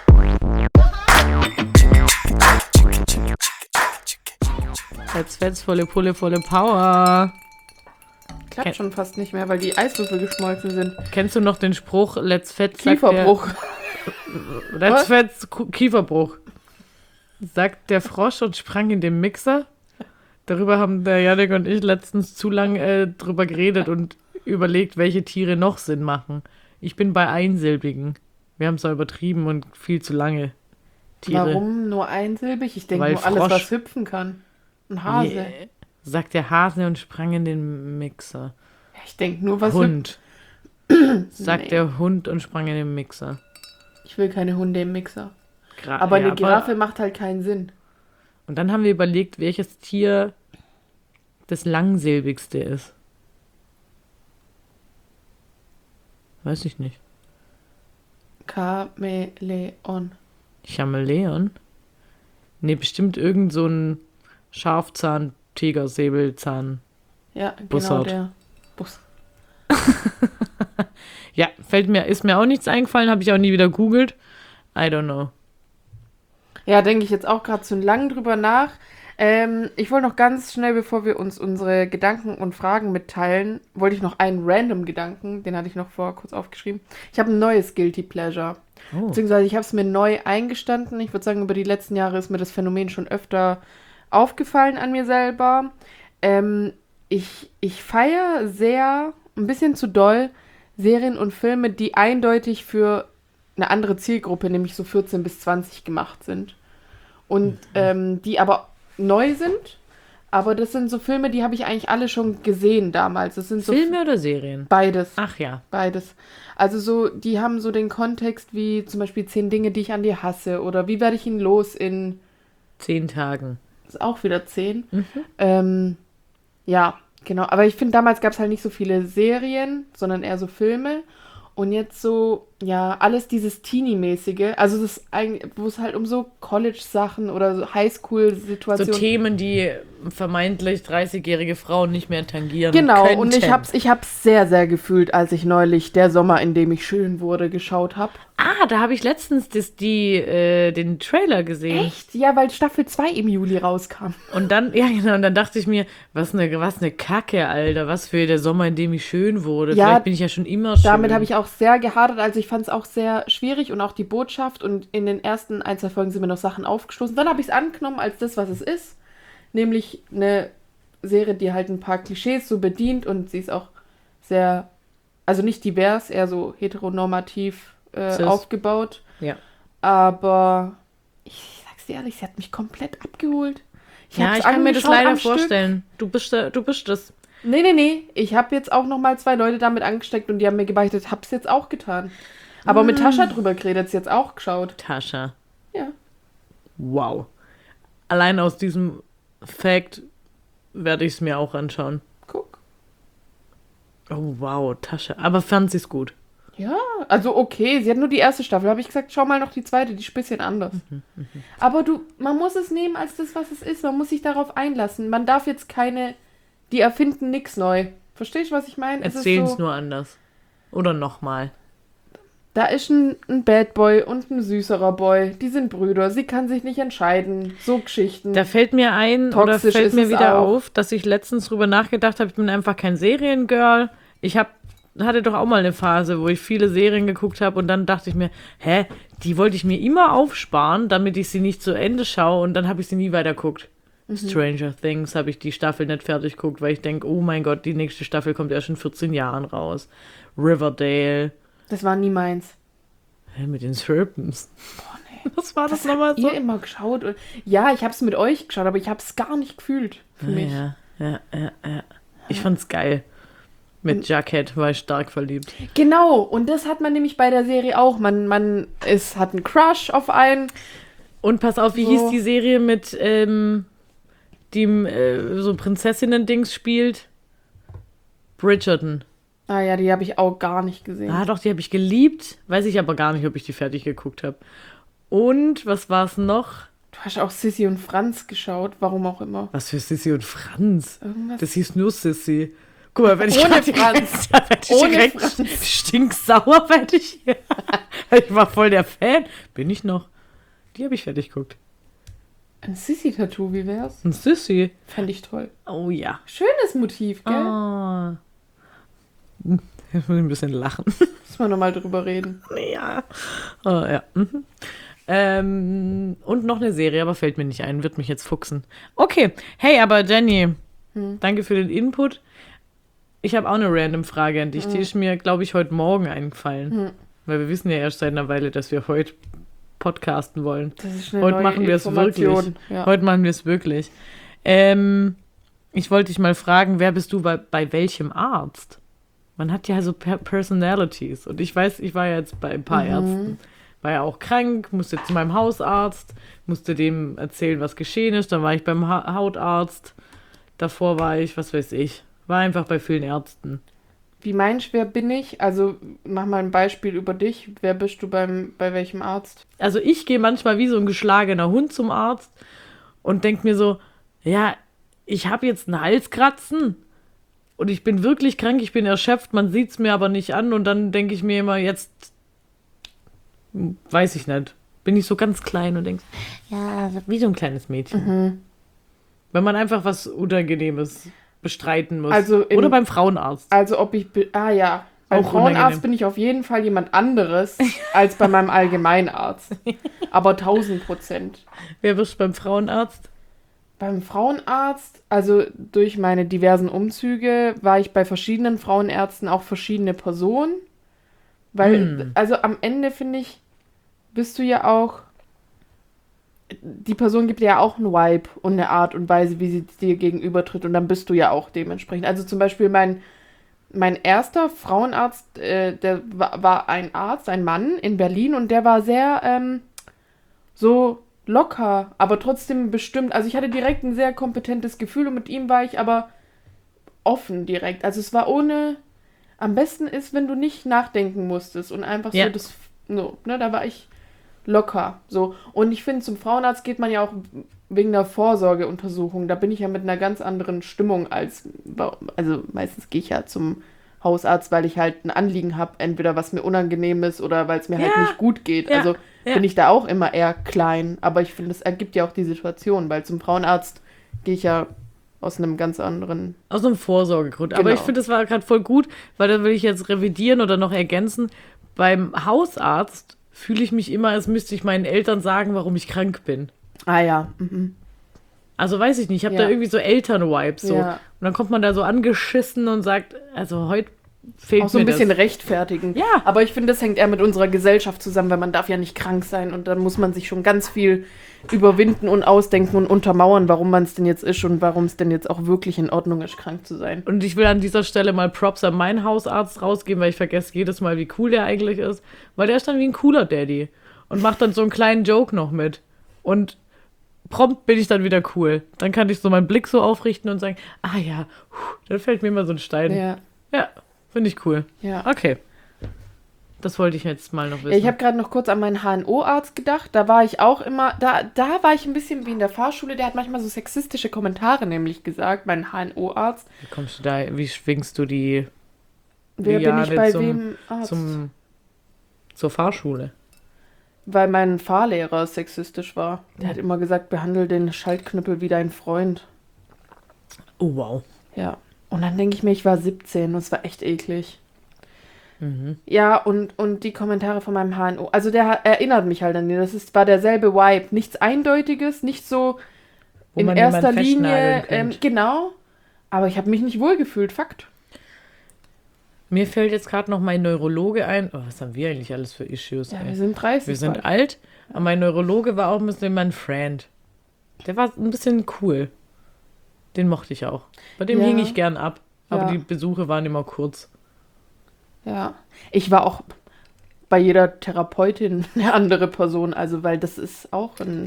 Jetzt fetz, volle Pulle, volle Power. Klappt schon fast nicht mehr, weil die Eiswürfel geschmolzen sind. Kennst du noch den Spruch, let's fetz, Kieferbruch. Let's fetz, Kieferbruch. Sagt der Frosch und sprang in den Mixer. Darüber haben der Janik und ich letztens zu lang drüber geredet und überlegt, welche Tiere noch Sinn machen. Ich bin bei einsilbigen. Wir haben es ja übertrieben und viel zu lange Tiere. Warum nur einsilbig? Ich denke Weil nur alles, Frosch- was hüpfen kann. Ein Hase. Yeah. Sagt der Hase und sprang in den Mixer. Ich denke nur, was Hund. Sagt Nee. der Hund und sprang in den Mixer. Ich will keine Hunde im Mixer. Gra Aber ja, eine Giraffe macht halt keinen Sinn. Und dann haben wir überlegt, welches Tier das langsilbigste ist. Weiß ich nicht. Chamäleon. Chamäleon? Nee, bestimmt irgend so ein Schafzahn, Tiger, Säbelzahn. Ja, genau Bussard. der. Bus. Ja, ist mir auch nichts eingefallen, habe ich auch nie wieder googelt. I don't know. Ja, denke ich jetzt auch gerade zu lang drüber nach. Ich wollte noch ganz schnell, bevor wir uns unsere Gedanken und Fragen mitteilen, wollte ich noch einen random Gedanken, den hatte ich noch vor kurz aufgeschrieben. Ich habe ein neues Guilty Pleasure. Oh. Beziehungsweise ich habe es mir neu eingestanden. Ich würde sagen, über die letzten Jahre ist mir das Phänomen schon öfter aufgefallen an mir selber. Ich feiere sehr, ein bisschen zu doll, Serien und Filme, die eindeutig für eine andere Zielgruppe, nämlich so 14 bis 20 gemacht sind. Und die aber neu sind. Aber das sind so Filme, die habe ich eigentlich alle schon gesehen damals. Das sind so Filme oder Serien? beides. Ach ja. Beides. Also so, die haben so den Kontext wie zum Beispiel 10 Dinge, die ich an dir hasse. Oder wie werde ich ihn los in 10 Tagen. ist auch wieder 10. Ja, genau. Aber ich finde, damals gab es halt nicht so viele Serien, sondern eher so Filme. Und jetzt so, ja, alles dieses Teenie-mäßige. Also das ist eigentlich, wo es halt um so College-Sachen oder so So Highschool-Situationen. Themen, die vermeintlich 30-jährige Frauen nicht mehr tangieren Genau, könnten. und ich hab's sehr, sehr gefühlt, als ich neulich Der Sommer, in dem ich schön wurde, geschaut habe. Da habe ich letztens den Trailer gesehen. Echt? Ja, weil Staffel 2 im Juli rauskam. Und dann, ja genau, und dann dachte ich mir, was eine Kacke, Alter. Was für der Sommer, in dem ich schön wurde. Ja, Vielleicht bin ich ja schon immer schön. Damit habe ich auch sehr gehadert, also ich fand es auch sehr schwierig und auch die Botschaft und in den ersten 1, 2 Folgen sind mir noch Sachen aufgestoßen. Dann habe ich es angenommen als das, was es ist, nämlich eine Serie, die halt ein paar Klischees so bedient und sie ist auch sehr, also nicht divers, eher so heteronormativ Cis. aufgebaut. Ja. Aber ich sag's dir ehrlich, sie hat mich komplett abgeholt. Ja, hab's ich kann mir das angeschaut leider am Stück. vorstellen. Du bist das. Nee. Ich habe jetzt auch noch mal 2 Leute damit angesteckt und die haben mir gebeichtet, hab's jetzt auch getan. Aber mit Tascha drüber geredet, jetzt auch geschaut. Tascha. Ja. Wow. Allein aus diesem Fact werde ich es mir auch anschauen. Guck. Oh, wow, Tascha. Aber fand sie es gut. Ja, also okay, sie hat nur die erste Staffel. Habe ich gesagt, schau mal noch die zweite, die ist ein bisschen anders. Aber man muss es nehmen als das, was es ist. Man muss sich darauf einlassen. Man darf jetzt die erfinden nix neu. Verstehst du, was ich meine? Erzählen es nur anders. Oder nochmal. Da ist ein Bad Boy und ein süßerer Boy. Die sind Brüder. Sie kann sich nicht entscheiden. So Geschichten. Da fällt mir Toxisch fällt ist mir es wieder auch. auf, dass ich letztens drüber nachgedacht habe, ich bin einfach kein Seriengirl. Hatte doch auch mal eine Phase, wo ich viele Serien geguckt habe und dann dachte ich mir, die wollte ich mir immer aufsparen, damit ich sie nicht zu Ende schaue und dann habe ich sie nie weiter geguckt. Stranger Things habe ich die Staffel nicht fertig geguckt, weil ich denke, oh mein Gott, die nächste Staffel kommt erst in 14 Jahren raus. Riverdale. Das war nie meins. Mit den Serpents. Boah, nee. Was war das nochmal so? Ihr immer geschaut? Ja, ich habe es mit euch geschaut, aber ich habe es gar nicht gefühlt für mich. Ja. Ich fand's geil. Mit Jughead war ich stark verliebt. Genau, und das hat man nämlich bei der Serie auch. Hat einen Crush auf einen. Und pass auf, wie So. hieß die Serie mit die so Prinzessinnen-Dings spielt? Bridgerton. Ah ja, die habe ich auch gar nicht gesehen. Ah, doch, die habe ich geliebt. Weiß ich aber gar nicht, ob ich die fertig geguckt habe. Und, was war's noch? Du hast auch Sissi und Franz geschaut, warum auch immer. Was für Sissi und Franz? Irgendwas. Das hieß nur Sissi. Guck mal, wenn ich Ohne grad Franz. Da werd ich Ohne direkt Franz. stinksauer, werd ich hier. Ich war voll der Fan. Bin ich noch? Die habe ich fertig geguckt. Ein Sissi-Tattoo, wie wär's? Ein Sissi. Fände ich toll. Oh ja. Schönes Motiv, gell? Oh. Ich muss ein bisschen lachen. Müssen wir nochmal drüber reden. Ja. Oh, ja. Mhm. Und noch eine Serie, aber fällt mir nicht ein. Wird mich jetzt fuchsen. Okay. Hey, aber Jenny, danke für den Input. Ich habe auch eine random Frage an dich. Die ist mir, glaube ich, heute Morgen eingefallen. Weil wir wissen ja erst seit einer Weile, dass wir heute podcasten wollen. Das ist eine Heute neue machen wir es wirklich. Information. Ja. Heute machen wir es wirklich. Ich wollte dich mal fragen, wer bist du bei welchem Arzt? Man hat ja so Personalities. Und ich weiß, ich war ja jetzt bei ein paar Ärzten. War ja auch krank, musste zu meinem Hausarzt, musste dem erzählen, was geschehen ist. Dann war ich beim Hautarzt. Davor war ich, was weiß ich, war einfach bei vielen Ärzten. Wie meinst du, wer bin ich? Also mach mal ein Beispiel über dich. Wer bist du bei welchem Arzt? Also ich gehe manchmal wie so ein geschlagener Hund zum Arzt und denke mir so, ja, ich habe jetzt einen Halskratzen und ich bin wirklich krank, ich bin erschöpft, man sieht es mir aber nicht an und dann denke ich mir immer, jetzt weiß ich nicht, bin ich so ganz klein und denke, ja, wie so ein kleines Mädchen. Wenn man einfach was Unangenehmes bestreiten muss. Also Oder beim Frauenarzt. Also ob ich... ja. Beim Auch Frauenarzt unangenehm. bin ich auf jeden Fall jemand anderes als bei meinem Allgemeinarzt. Aber 1000%. Wer wirst du beim Frauenarzt? Beim Frauenarzt, also durch meine diversen Umzüge, war ich bei verschiedenen Frauenärzten auch verschiedene Personen. Weil, also am Ende finde ich, bist du ja auch, die Person gibt dir ja auch einen Vibe und eine Art und Weise, wie sie dir gegenübertritt und dann bist du ja auch dementsprechend. Also zum Beispiel mein erster Frauenarzt, der war ein Arzt, ein Mann in Berlin und der war sehr so locker, aber trotzdem bestimmt. Also ich hatte direkt ein sehr kompetentes Gefühl und mit ihm war ich aber offen direkt. Also es war ohne, am besten ist, wenn du nicht nachdenken musstest und einfach Ja. so das, so, ne, da war ich locker, so. Und ich finde, zum Frauenarzt geht man ja auch wegen der Vorsorgeuntersuchung. Da bin ich ja mit einer ganz anderen Stimmung als, also meistens gehe ich ja zum Hausarzt, weil ich halt ein Anliegen habe, entweder was mir unangenehm ist oder weil es mir halt Ja. nicht gut geht. Ja. Also Ja. bin ich da auch immer eher klein. Aber ich finde, es ergibt ja auch die Situation, weil zum Frauenarzt gehe ich ja aus einem ganz anderen. Aus einem Vorsorgegrund. Aber Genau. ich finde, das war gerade voll gut, weil da will ich jetzt revidieren oder noch ergänzen. Beim Hausarzt fühle ich mich immer, als müsste ich meinen Eltern sagen, warum ich krank bin. Ah ja. Mhm. Also weiß ich nicht, ich habe Ja. da irgendwie so Eltern-Vibes. So. Ja. Und dann kommt man da so angeschissen und sagt, also heute fehlt Auch so ein mir bisschen das. rechtfertigen. Ja. Aber ich finde, das hängt eher mit unserer Gesellschaft zusammen, weil man darf ja nicht krank sein und dann muss man sich schon ganz viel überwinden und ausdenken und untermauern, warum man es denn jetzt ist und warum es denn jetzt auch wirklich in Ordnung ist, krank zu sein. Und ich will an dieser Stelle mal Props an meinen Hausarzt rausgeben, weil ich vergesse jedes Mal, wie cool der eigentlich ist. Weil der ist dann wie ein cooler Daddy und macht dann so einen kleinen Joke noch mit. Und prompt bin ich dann wieder cool. Dann kann ich so meinen Blick so aufrichten und sagen, ah ja, dann fällt mir immer so ein Stein. Ja, Ja, finde ich cool. ja. Okay. Das wollte ich jetzt mal noch wissen. Ja, ich habe gerade noch kurz an meinen HNO-Arzt gedacht. Da war ich auch immer, da war ich ein bisschen wie in der Fahrschule. Der hat manchmal so sexistische Kommentare nämlich gesagt, mein HNO-Arzt. Wie kommst du da, wie schwingst du die Wer bin ich Liane bei wem Arzt? zur Fahrschule? Weil mein Fahrlehrer sexistisch war. Der hat immer gesagt, behandle den Schaltknüppel wie dein Freund. Oh, wow. Ja. Und dann denke ich mir, ich war 17 und es war echt eklig. Mhm. Ja, und die Kommentare von meinem HNO. Also der erinnert mich halt an den. War derselbe Vibe. Nichts Eindeutiges, nicht so Wo in man erster jemanden festnageln Linie. könnte. Genau. Aber ich habe mich nicht wohlgefühlt. Fakt. Mir fällt jetzt gerade noch mein Neurologe ein. Oh, was haben wir eigentlich alles für Issues? Ja, ey? wir sind 30. Wir sind bald. alt, aber mein Neurologe war auch ein bisschen mein Friend. Der war ein bisschen cool. Den mochte ich auch. Bei dem Ja. hing ich gern ab. Aber Ja. die Besuche waren immer kurz. Ja. Ich war auch bei jeder Therapeutin eine andere Person. Also, weil das ist auch ein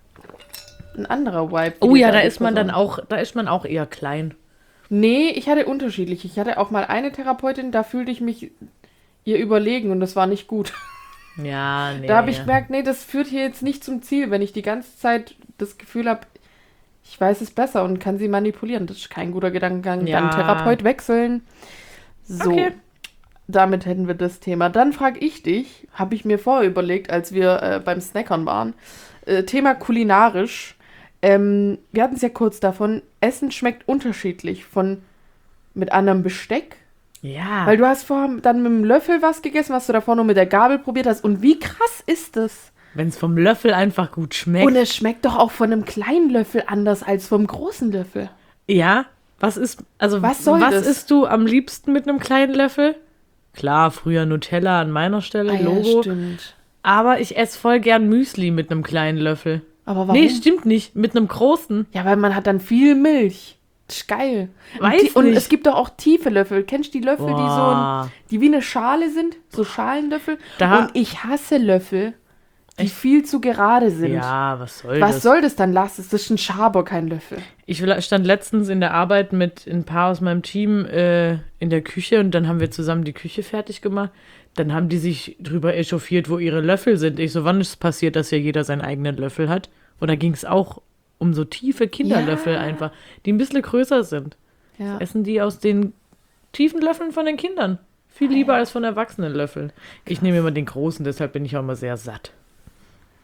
anderer Vibe. Oh wie ja, die da andere ist man dann Person. auch, da ist man auch eher klein. Nee, ich hatte unterschiedlich. Ich hatte auch mal eine Therapeutin, da fühlte ich mich ihr überlegen und das war nicht gut. Ja, nee. Da habe ich gemerkt, nee, das führt hier jetzt nicht zum Ziel, wenn ich die ganze Zeit das Gefühl habe, ich weiß es besser und kann sie manipulieren. Das ist kein guter Gedankengang. Ja. Dann Therapeut wechseln. So, Okay. damit hätten wir das Thema. Dann frage ich dich, habe ich mir vorher überlegt, als wir beim Snackern waren, Thema kulinarisch. Wir hatten es ja kurz davon, Essen schmeckt unterschiedlich mit anderem Besteck. Ja. Weil du hast vorher dann mit dem Löffel was gegessen, was du davor nur mit der Gabel probiert hast. Und wie krass ist das? Wenn es vom Löffel einfach gut schmeckt. Und es schmeckt doch auch von einem kleinen Löffel anders als vom großen Löffel. Ja, was soll das? isst du am liebsten mit einem kleinen Löffel? Klar, früher Nutella an meiner Stelle, Logo. Stimmt. Aber ich esse voll gern Müsli mit einem kleinen Löffel. Aber warum? Nee, stimmt nicht. Mit einem großen. Ja, weil man hat dann viel Milch. Das ist geil. Weiß Und nicht. es gibt doch auch tiefe Löffel. Kennst du die Löffel, Boah. die wie eine Schale sind? So Schalenlöffel? Da- Und ich hasse Löffel, die viel zu gerade sind. Ja, was soll Was das? soll das dann? Lass es. Das ist ein Schaber, kein Löffel. Ich stand letztens in der Arbeit mit ein paar aus meinem Team in der Küche und dann haben wir zusammen die Küche fertig gemacht. Dann haben die sich drüber echauffiert, wo ihre Löffel sind. Ich so, wann ist es passiert, dass ja jeder seinen eigenen Löffel hat? Oder ging es auch um so tiefe Kinderlöffel Ja. einfach, die ein bisschen größer sind? Ja. Essen die aus den tiefen Löffeln von den Kindern. Viel lieber als von erwachsenen Löffeln. Ich nehme immer den großen, deshalb bin ich auch immer sehr satt.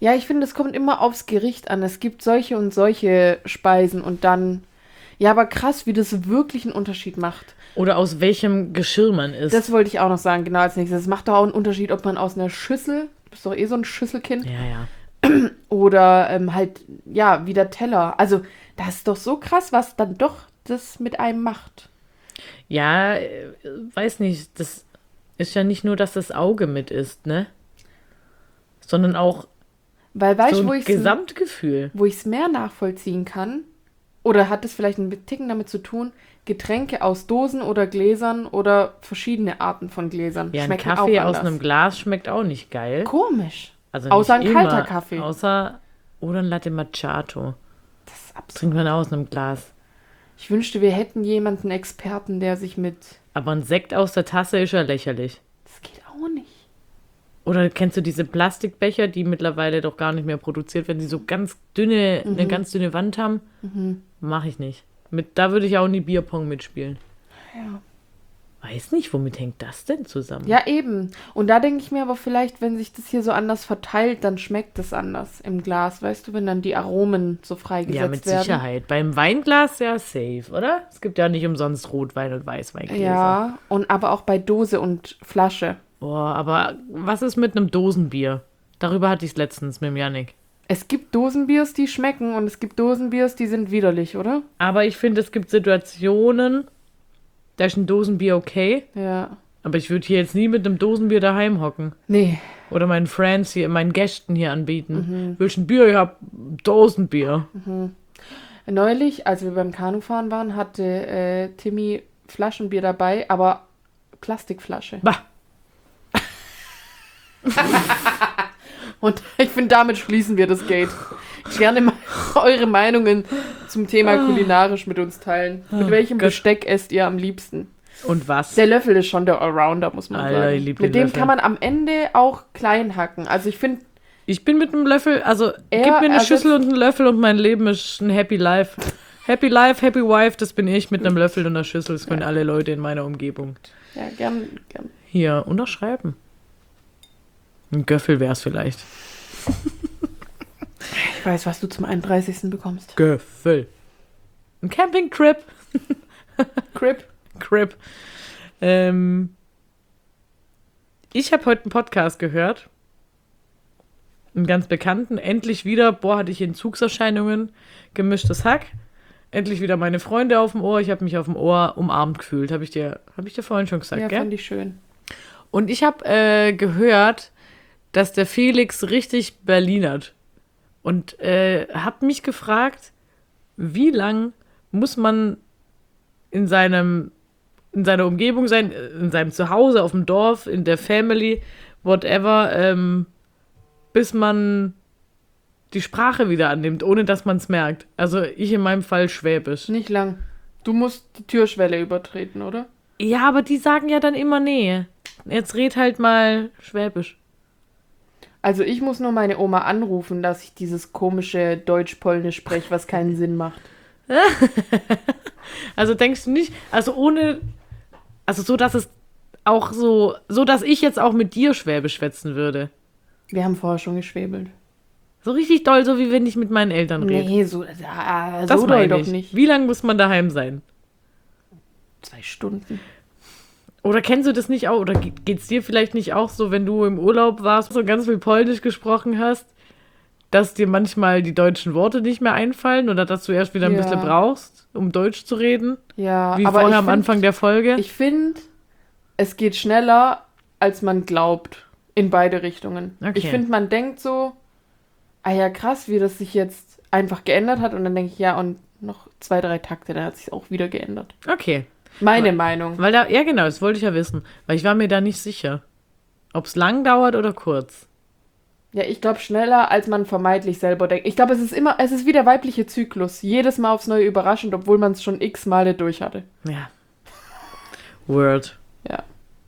Ja, ich finde, es kommt immer aufs Gericht an. Es gibt solche und solche Speisen und dann. Ja, aber krass, wie das wirklich einen Unterschied macht. Oder aus welchem Geschirr man isst. Das wollte ich auch noch sagen, genau als nächstes. Es macht doch auch einen Unterschied, ob man aus einer Schüssel, du bist doch eh so ein Schüsselkind, Ja. oder halt, ja, wie der Teller. Also, das ist doch so krass, was dann doch das mit einem macht. Ja, weiß nicht, das ist ja nicht nur, dass das Auge mit ist, ne? Sondern auch Weil, weißt so du, ein Gesamtgefühl. wo ich es mehr nachvollziehen kann, oder hat es vielleicht einen Ticken damit zu tun, Getränke aus Dosen oder Gläsern oder verschiedene Arten von Gläsern Ja, ein schmecken Kaffee auch aus anders. einem Glas schmeckt auch nicht geil. Komisch. Also Außer nicht ein kalter immer, Kaffee. Oder ein Latte Macchiato. Das ist absurd. Trinkt man aus einem Glas. Ich wünschte, wir hätten jemanden Experten, der sich mit... Aber ein Sekt aus der Tasse ist ja lächerlich. Das geht auch nicht. Oder kennst du diese Plastikbecher, die mittlerweile doch gar nicht mehr produziert werden, die so ganz dünne, eine ganz dünne Wand haben? Mach ich nicht. Da würde ich auch nie Bierpong mitspielen. Ja. Weiß nicht, womit hängt das denn zusammen? Ja, eben. Und da denke ich mir aber vielleicht, wenn sich das hier so anders verteilt, dann schmeckt es anders im Glas. Weißt du, wenn dann die Aromen so freigesetzt Ja, mit werden. Sicherheit. Beim Weinglas ja safe, oder? Es gibt ja nicht umsonst Rotwein und Weißweingläser. Ja, und aber auch bei Dose und Flasche. Boah, aber was ist mit einem Dosenbier? Darüber hatte ich es letztens mit dem Yannick. Es gibt Dosenbiers, die schmecken und es gibt Dosenbiers, die sind widerlich, oder? Aber ich finde, es gibt Situationen, da ist ein Dosenbier okay, Ja. aber ich würde hier jetzt nie mit einem Dosenbier daheim hocken. Nee. Oder meinen Friends hier, meinen Gästen hier anbieten. Willst du ein Bier? Ich hab Dosenbier. Neulich, als wir beim Kanufahren waren, hatte Timmy Flaschenbier dabei, aber Plastikflasche. Bah. Und ich finde, damit schließen wir das Gate. Ich gerne mal eure Meinungen zum Thema kulinarisch mit uns teilen. Mit welchem Gott. Besteck esst ihr am liebsten? Und was? Der Löffel ist schon der Allrounder, muss man Alter, sagen. ich lieb den Mit dem Löffel. kann man am Ende auch klein hacken. Also ich finde, Ich bin mit einem Löffel, also Er gib mir eine ersetzt- Schüssel und einen Löffel und mein Leben ist ein Happy Life. Happy Life, Happy Wife, das bin ich mit einem Löffel und einer Schüssel. Das können alle Leute in meiner Umgebung. ja, gern. Hier, unterschreiben. Ein Göffel wär's vielleicht. Ich weiß, was du zum 31. bekommst. Göffel. Ein Campingtrip. Crip. Crip. Ich habe heute einen Podcast gehört. Einen ganz bekannten. Endlich wieder, hatte ich Entzugserscheinungen. Gemischtes Hack. Endlich wieder meine Freunde auf dem Ohr. Ich habe mich auf dem Ohr umarmt gefühlt. Hab ich dir vorhin schon gesagt, Ja, gell? fand ich schön. Und ich habe gehört, dass der Felix richtig Berlinert. Und habe mich gefragt, wie lang muss man in seiner Umgebung sein, in seinem Zuhause, auf dem Dorf, in der Family, whatever, bis man die Sprache wieder annimmt, ohne dass man es merkt. Also ich in meinem Fall Schwäbisch. Nicht lang. Du musst die Türschwelle übertreten, oder? Ja, aber die sagen ja dann immer nee. Jetzt red halt mal Schwäbisch. Also ich muss nur meine Oma anrufen, dass ich dieses komische Deutsch-Polnisch spreche, was keinen Sinn macht. Also denkst du nicht, so, dass es auch so, dass ich jetzt auch mit dir Schwäbisch schwätzen würde. Wir haben vorher schon geschwäbelt. So richtig doll, so wie wenn ich mit meinen Eltern rede. Nee, so Das doll meine doch ich. nicht. Wie lange muss man daheim sein? 2 Stunden. Oder kennst du das nicht auch? Oder geht's dir vielleicht nicht auch so, wenn du im Urlaub warst und ganz viel Polnisch gesprochen hast, dass dir manchmal die deutschen Worte nicht mehr einfallen oder dass du erst wieder ein Ja. bisschen brauchst, um Deutsch zu reden? Ja, Wie aber vorher ich am find- Anfang der Folge? Ich finde, es geht schneller, als man glaubt. In beide Richtungen. Okay. Ich finde, man denkt so, ah ja, krass, wie das sich jetzt einfach geändert hat. Und dann denke ich, ja, und noch 2, 3 Takte, dann hat sich auch wieder geändert. Okay. Meine Meinung. Weil ja genau, das wollte ich ja wissen. Weil ich war mir da nicht sicher, ob es lang dauert oder kurz. Ja, ich glaube schneller, als man vermeintlich selber denkt. Ich glaube, es ist wie der weibliche Zyklus. Jedes Mal aufs Neue überraschend, obwohl man es schon x Male durch hatte. Ja. Word. Ja.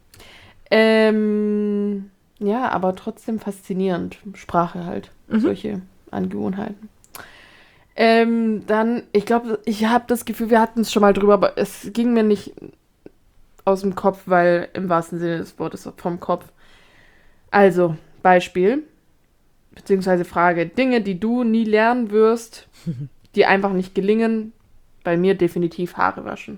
Ja, aber trotzdem faszinierend. Sprache halt. Solche Angewohnheiten. Dann, ich glaube, ich habe das Gefühl, wir hatten es schon mal drüber, aber es ging mir nicht aus dem Kopf, weil im wahrsten Sinne des Wortes vom Kopf. Also, Beispiel. beziehungsweise Frage, Dinge, die du nie lernen wirst, die einfach nicht gelingen, bei mir definitiv Haare waschen.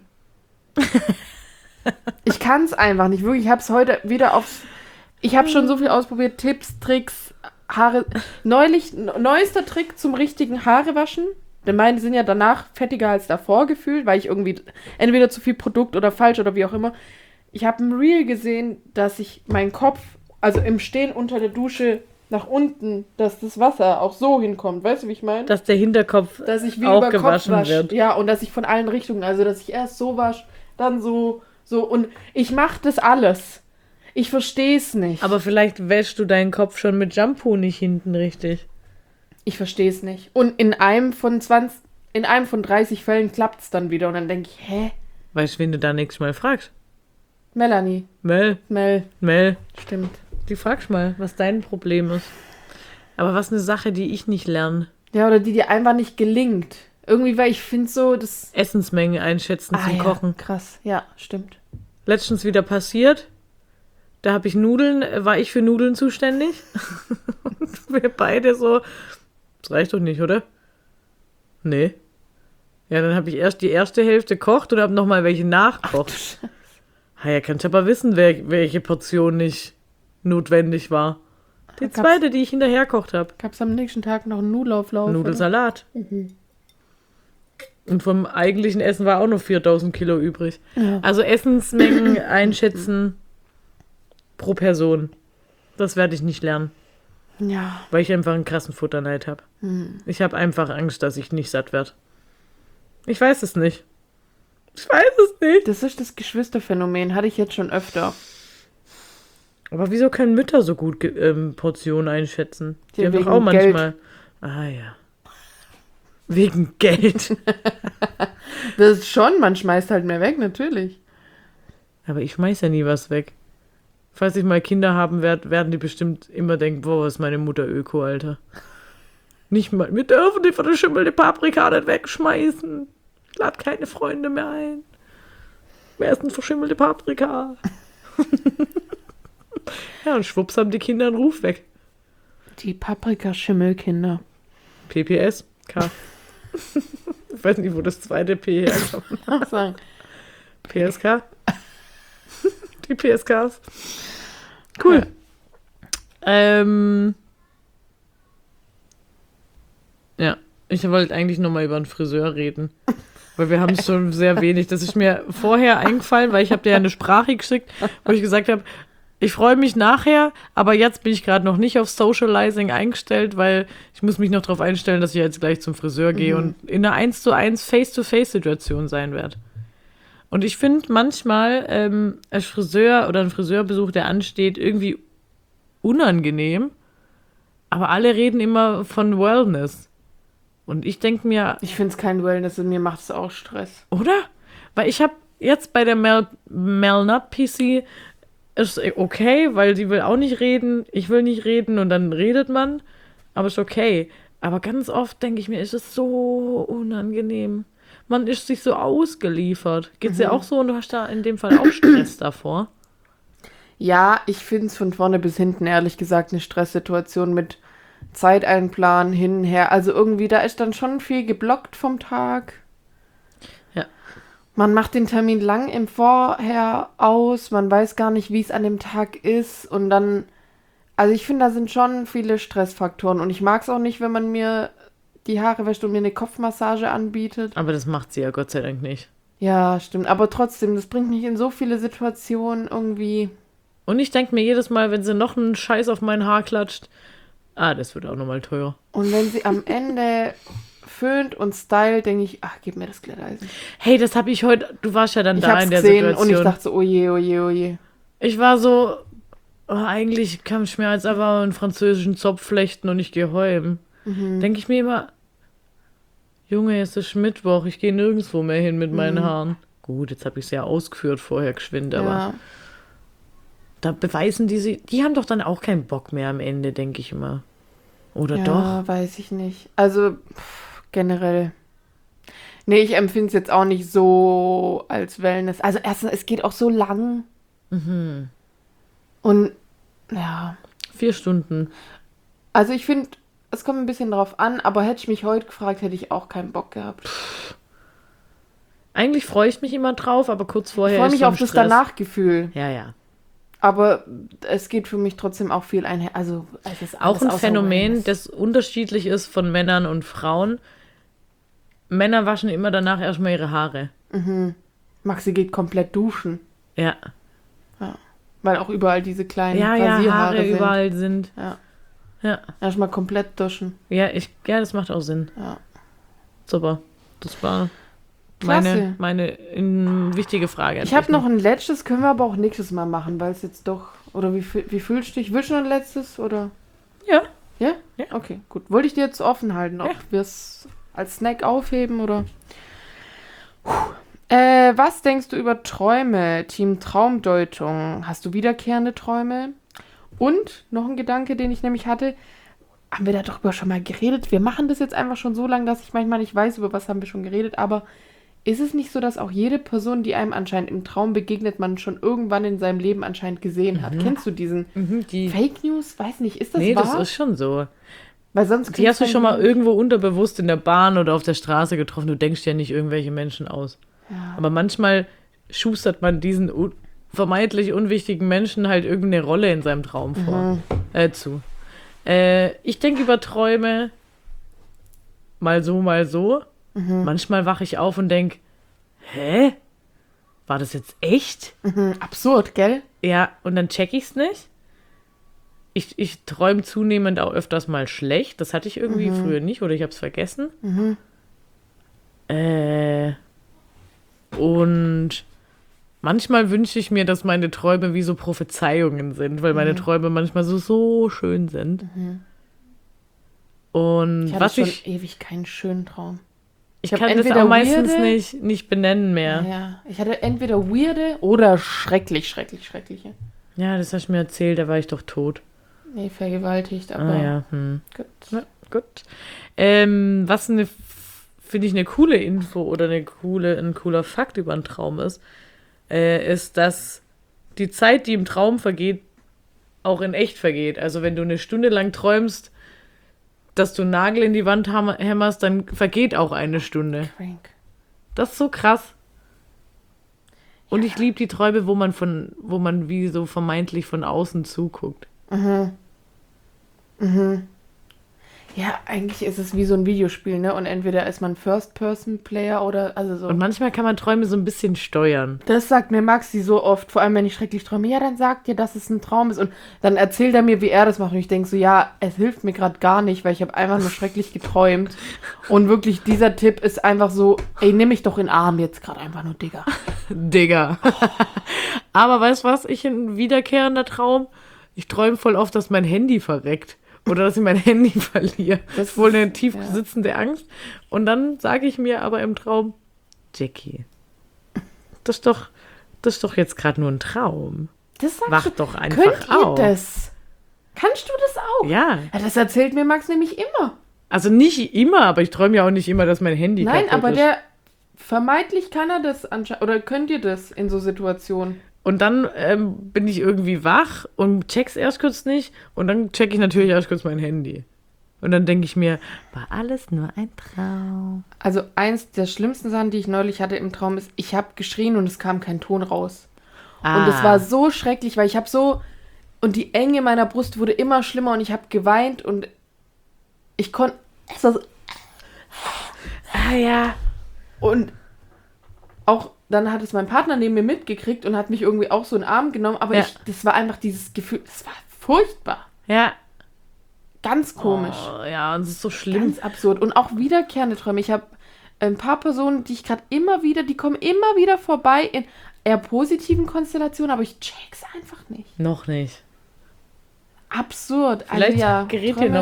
Ich kann es einfach nicht, wirklich. Ich habe es heute wieder ich habe schon so viel ausprobiert, Tipps, Tricks, Haare. Neuester Trick zum richtigen Haare waschen. Denn meine sind ja danach fettiger als davor gefühlt, weil ich irgendwie entweder zu viel Produkt oder falsch oder wie auch immer. Ich habe ein Reel gesehen, dass ich meinen Kopf, also im Stehen unter der Dusche nach unten, dass das Wasser auch so hinkommt. Weißt du, wie ich meine? Dass der Hinterkopf Dass ich wie auch über Kopf gewaschen wasche. wird. Ja, und dass ich von allen Richtungen, also dass ich erst so wasche, dann so. Und ich mache das alles. Ich verstehe es nicht. Aber vielleicht wäschst du deinen Kopf schon mit Shampoo nicht hinten richtig. Ich verstehe es nicht. Und in einem von 30 Fällen klappt es dann wieder. Und dann denke ich, hä? Weißt du, wen du da nächstes Mal fragst? Melanie. Mel. Stimmt. Die fragst mal, was dein Problem ist. Aber was eine Sache, die ich nicht lerne. Ja, oder die dir einfach nicht gelingt. Irgendwie, weil ich finde so, das... Essensmengen einschätzen zum Kochen. Krass. Ja, stimmt. Letztens wieder passiert. Da war ich für Nudeln zuständig. Und wir beide so, das reicht doch nicht, oder? Nee. Ja, dann habe ich erst die erste Hälfte gekocht und habe nochmal welche nachgekocht. Ja, kannst du aber wissen, welche Portion nicht notwendig war. Die zweite, die ich hinterher gekocht habe. Gab es am nächsten Tag noch einen Nudelauflauf? Nudelsalat. Und vom eigentlichen Essen war auch noch 4000 Kilo übrig. Ja. Also Essensmengen einschätzen pro Person. Das werde ich nicht lernen. Ja. Weil ich einfach einen krassen Futterneid habe. Ich habe einfach Angst, dass ich nicht satt werde. Ich weiß es nicht. Das ist das Geschwisterphänomen. Hatte ich jetzt schon öfter. Aber wieso können Mütter so gut Portionen einschätzen? Die haben doch auch manchmal... Geld. Ah ja. Wegen Geld. Das ist schon, man schmeißt halt mehr weg, natürlich. Aber ich schmeiß ja nie was weg. Falls ich mal Kinder haben werde, werden die bestimmt immer denken, boah, was ist meine Mutter Öko, Alter. Nicht mal, wir dürfen die verschimmelte Paprika nicht wegschmeißen. Ich lade keine Freunde mehr ein. Wer ist denn verschimmelte Paprika? Ja, und schwupps haben die Kinder einen Ruf weg. Die Paprikaschimmelkinder. PPS. K. Ich weiß nicht, wo das zweite P herkommt. Sagen. PSK? Die PSKs. Cool. Ja, ich wollte eigentlich nochmal über einen Friseur reden. Weil wir haben es schon sehr wenig. Das ist mir vorher eingefallen, weil ich habe dir ja eine Sprache geschickt, wo ich gesagt habe, ich freue mich nachher, aber jetzt bin ich gerade noch nicht auf Socializing eingestellt, weil ich muss mich noch darauf einstellen, dass ich jetzt gleich zum Friseur gehe und in einer 1:1 Face-to-Face-Situation sein werde. Und ich finde manchmal als Friseur oder ein Friseurbesuch, der ansteht, irgendwie unangenehm, aber alle reden immer von Wellness. Und ich denke mir... Ich finde es kein Wellness und mir macht es auch Stress. Oder? Weil ich habe jetzt bei der Mel Nut PC ist okay, weil sie will auch nicht reden, ich will nicht reden und dann redet man, aber ist okay. Aber ganz oft denke ich mir, ist es so unangenehm. Man ist sich so ausgeliefert. Geht's dir auch so und du hast da in dem Fall auch Stress davor? Ja, ich finde es von vorne bis hinten, ehrlich gesagt, eine Stresssituation mit Zeit einplanen, hin und her. Also irgendwie, da ist dann schon viel geblockt vom Tag. Ja. Man macht den Termin lang im Vorher aus, man weiß gar nicht, wie es an dem Tag ist und dann, also ich finde, da sind schon viele Stressfaktoren und ich mag es auch nicht, wenn man mir die Haare wäscht und mir eine Kopfmassage anbietet. Aber das macht sie ja Gott sei Dank nicht. Ja, stimmt, aber trotzdem, das bringt mich in so viele Situationen irgendwie. Und ich denke mir jedes Mal, wenn sie noch einen Scheiß auf mein Haar klatscht, das wird auch nochmal teurer. Und wenn sie am Ende föhnt und stylt, denke ich, ach, gib mir das Glätteisen. Hey, das habe ich heute, du warst ja dann da in der gesehen Situation. Und ich dachte so, oje, oje, oje. Ich war so, eigentlich kann ich mir jetzt einfach einen französischen Zopf flechten und ich gehe heim. Denke ich mir immer, Junge, es ist Mittwoch, ich gehe nirgendwo mehr hin mit meinen Haaren. Gut, jetzt habe ich es ja ausgeführt vorher geschwind, aber da beweisen die haben doch dann auch keinen Bock mehr am Ende, denke ich immer. Oder doch? Ja, weiß ich nicht. Also, generell. Nee, ich empfinde es jetzt auch nicht so als Wellness. Also erstens, es geht auch so lang. Und, ja. 4 Stunden. Also ich finde, es kommt ein bisschen drauf an, aber hätte ich mich heute gefragt, hätte ich auch keinen Bock gehabt. Eigentlich freue ich mich immer drauf, aber kurz Ich vorher freue ist mich schon auf das Stress. Danachgefühl. Ja. Aber es geht für mich trotzdem auch viel einher. Also es ist alles Auch ein außer Phänomen, Wellness. das unterschiedlich ist von Männern und Frauen. Männer waschen immer danach erstmal ihre Haare. Maxi geht komplett duschen. Ja. Weil auch überall diese kleinen Ja, Rasierhaare Haare sind. überall sind. Ja. Ja. Erstmal komplett duschen. Ja, das macht auch Sinn. Ja. Super. Das war Klasse. meine wichtige Frage. Ich habe noch ein letztes, können wir aber auch nächstes Mal machen, weil es jetzt doch. Oder wie fühlst du dich? Willst du noch ein letztes? Oder? Ja. Ja? Ja. Okay, gut. Wollte ich dir jetzt offen halten, ob Ja. wir es als Snack aufheben oder. Was denkst du über Träume? Team Traumdeutung. Hast du wiederkehrende Träume? Und noch ein Gedanke, den ich nämlich hatte. Haben wir darüber schon mal geredet? Wir machen das jetzt einfach schon so lange, dass ich manchmal nicht weiß, über was haben wir schon geredet. Aber ist es nicht so, dass auch jede Person, die einem anscheinend im Traum begegnet, man schon irgendwann in seinem Leben anscheinend gesehen hat? Kennst du diesen Die Fake News? Weiß nicht, ist das Nee, wahr? das ist schon so. Weil sonst Die hast du kriegst schon mal irgendwie- irgendwo unterbewusst in der Bahn oder auf der Straße getroffen. Du denkst ja nicht irgendwelche Menschen aus. Ja. Aber manchmal schustert man diesen vermeintlich unwichtigen Menschen halt irgendeine Rolle in seinem Traum zu. Ich denke über Träume mal so, mal so. Manchmal wache ich auf und denke, hä? War das jetzt echt? Absurd, gell? Ja, und dann check ich's nicht. Ich träume zunehmend auch öfters mal schlecht. Das hatte ich irgendwie früher nicht oder ich habe es vergessen. Und manchmal wünsche ich mir, dass meine Träume wie so Prophezeiungen sind, weil meine Träume manchmal so schön sind. Und Ich hatte was schon ich ewig keinen schönen Traum. ich hab kann das entweder auch meistens weirde- nicht benennen mehr. Ja, ich hatte entweder weirde oder schreckliche. Ja, das hast du mir erzählt, da war ich doch tot. Nee, vergewaltigt, aber Ah ja, gut. Ja, gut. Was finde ich eine coole Info oder ein cooler Fakt über einen Traum ist, dass die Zeit, die im Traum vergeht, auch in echt vergeht. Also wenn du eine Stunde lang träumst, dass du einen Nagel in die Wand hämmerst, dann vergeht auch eine Stunde. Crank. Das ist so krass. Und ich liebe die Träume, wo man wie so vermeintlich von außen zuguckt. Ja, eigentlich ist es wie so ein Videospiel, ne? Und entweder ist man First-Person-Player oder, also so. Und manchmal kann man Träume so ein bisschen steuern. Das sagt mir Maxi so oft, vor allem wenn ich schrecklich träume. Ja, dann sagt dir, dass es ein Traum ist. Und dann erzählt er mir, wie er das macht. Und ich denke so, ja, es hilft mir gerade gar nicht, weil ich habe einfach nur schrecklich geträumt. Und wirklich, dieser Tipp ist einfach so, ey, nimm mich doch in den Arm jetzt gerade einfach nur, Digga. Digga. Aber weißt du was? Ein wiederkehrender Traum. Ich träume voll oft, dass mein Handy verreckt. Oder dass ich mein Handy verliere. Das ist wohl eine tief sitzende Angst. Und dann sage ich mir aber im Traum, Jackie, das ist doch jetzt gerade nur ein Traum. Das sagst Wach du. doch einfach Könnt ihr auf. das? Kannst du das auch? Ja, Ja, das erzählt mir Max nämlich immer. also nicht immer, aber ich träume ja auch nicht immer, dass mein Handy Nein, kaputt aber ist. vermeintlich kann er das anscheinend. Oder könnt ihr das in so Situationen? Und dann bin ich irgendwie wach und check's erst kurz nicht. Und dann check ich natürlich erst kurz mein Handy. Und dann denke ich mir, war alles nur ein Traum. Also eins der schlimmsten Sachen, die ich neulich hatte im Traum, ist, ich habe geschrien und es kam kein Ton raus. Und es war so schrecklich, weil ich habe so... Und die Enge meiner Brust wurde immer schlimmer und ich habe geweint und ich konnte... Es war so, Ja. und auch dann hat es mein Partner neben mir mitgekriegt und hat mich irgendwie auch so in den Arm genommen. Aber Ja. das war einfach dieses Gefühl, das war furchtbar. Ja. Ganz komisch. Oh, ja, und es ist so schlimm. Ganz absurd. Und auch wiederkehrende Träume. Ich habe ein paar Personen, die ich gerade die kommen immer wieder vorbei in eher positiven Konstellationen, aber ich check's einfach nicht. Noch nicht. Absurd. Vielleicht also ja, gerätst du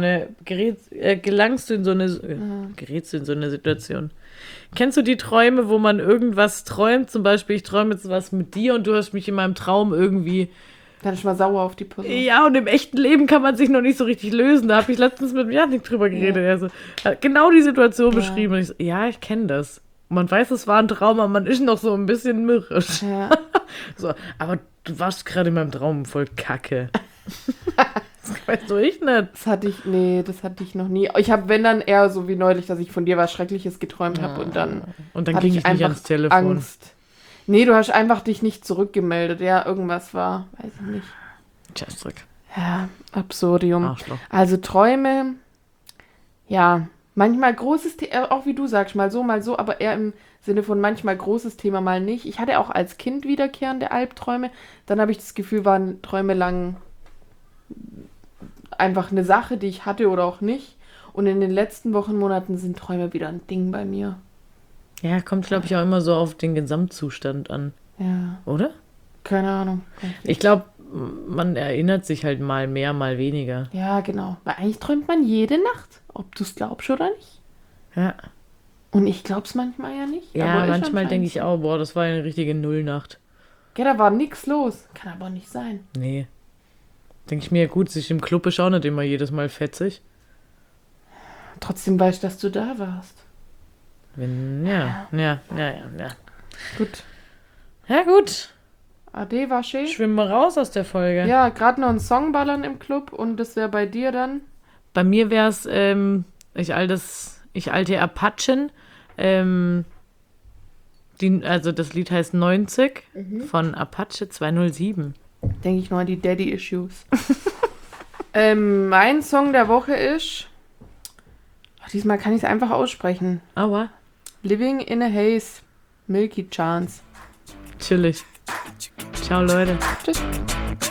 in so eine Situation. Kennst du die Träume, wo man irgendwas träumt? Zum Beispiel, ich träume jetzt was mit dir und du hast mich in meinem Traum irgendwie... Dann ist mal sauer auf die Person. Ja, und im echten Leben kann man sich noch nicht so richtig lösen. Da habe ich letztens mit Janik drüber geredet. Er so, hat genau die Situation beschrieben. Und ich so, ja, ich kenne das. Man weiß, es war ein Traum, aber man ist noch so ein bisschen mürrisch. Ja. So, aber du warst gerade in meinem Traum voll kacke. Das weiß doch ich nicht. Das hatte ich noch nie. Ich habe, wenn dann eher so wie neulich, dass ich von dir was Schreckliches geträumt habe und dann ging ich nicht ans Telefon. Angst. Nee, du hast einfach dich nicht zurückgemeldet. Ja, irgendwas war, weiß ich nicht. Scheißdreck. Ja, Absurdium. Arschloch. Also Träume, ja, manchmal großes Thema, auch wie du sagst, mal so, aber eher im Sinne von manchmal großes Thema, mal nicht. Ich hatte auch als Kind wiederkehrende Albträume. Dann habe ich das Gefühl, waren Träume lang einfach eine Sache, die ich hatte oder auch nicht. Und in den letzten Wochen, Monaten sind Träume wieder ein Ding bei mir. Ja, kommt, glaube ich, auch immer so auf den Gesamtzustand an. Ja, Oder? keine Ahnung. Ich glaube, man erinnert sich halt mal mehr, mal weniger. Ja, genau. Weil eigentlich träumt man jede Nacht, ob du es glaubst oder nicht. Ja. Und ich glaub's manchmal ja nicht. Ja, aber ist manchmal anscheinend denke ich so. auch, boah, das war eine richtige Nullnacht. Ja, da war nix los. Kann aber nicht sein. Nee. Denke ich mir, gut, sich im Club ist auch nicht immer jedes Mal fetzig. Trotzdem weißt du, dass du da warst. Ja. Gut. Ja, gut. Ade, war schön. Schwimmen wir raus aus der Folge. Ja, gerade noch einen Song ballern im Club und das wäre bei dir dann. Bei mir wäre es, ich alte Apachen. Also das Lied heißt 90 von Apache 207. Denke ich noch an die Daddy Issues. Mein Song der Woche ist. Diesmal kann ich es einfach aussprechen. Aua. Living in a Haze. Milky Chance. Chillig. Ciao, Leute. Tschüss.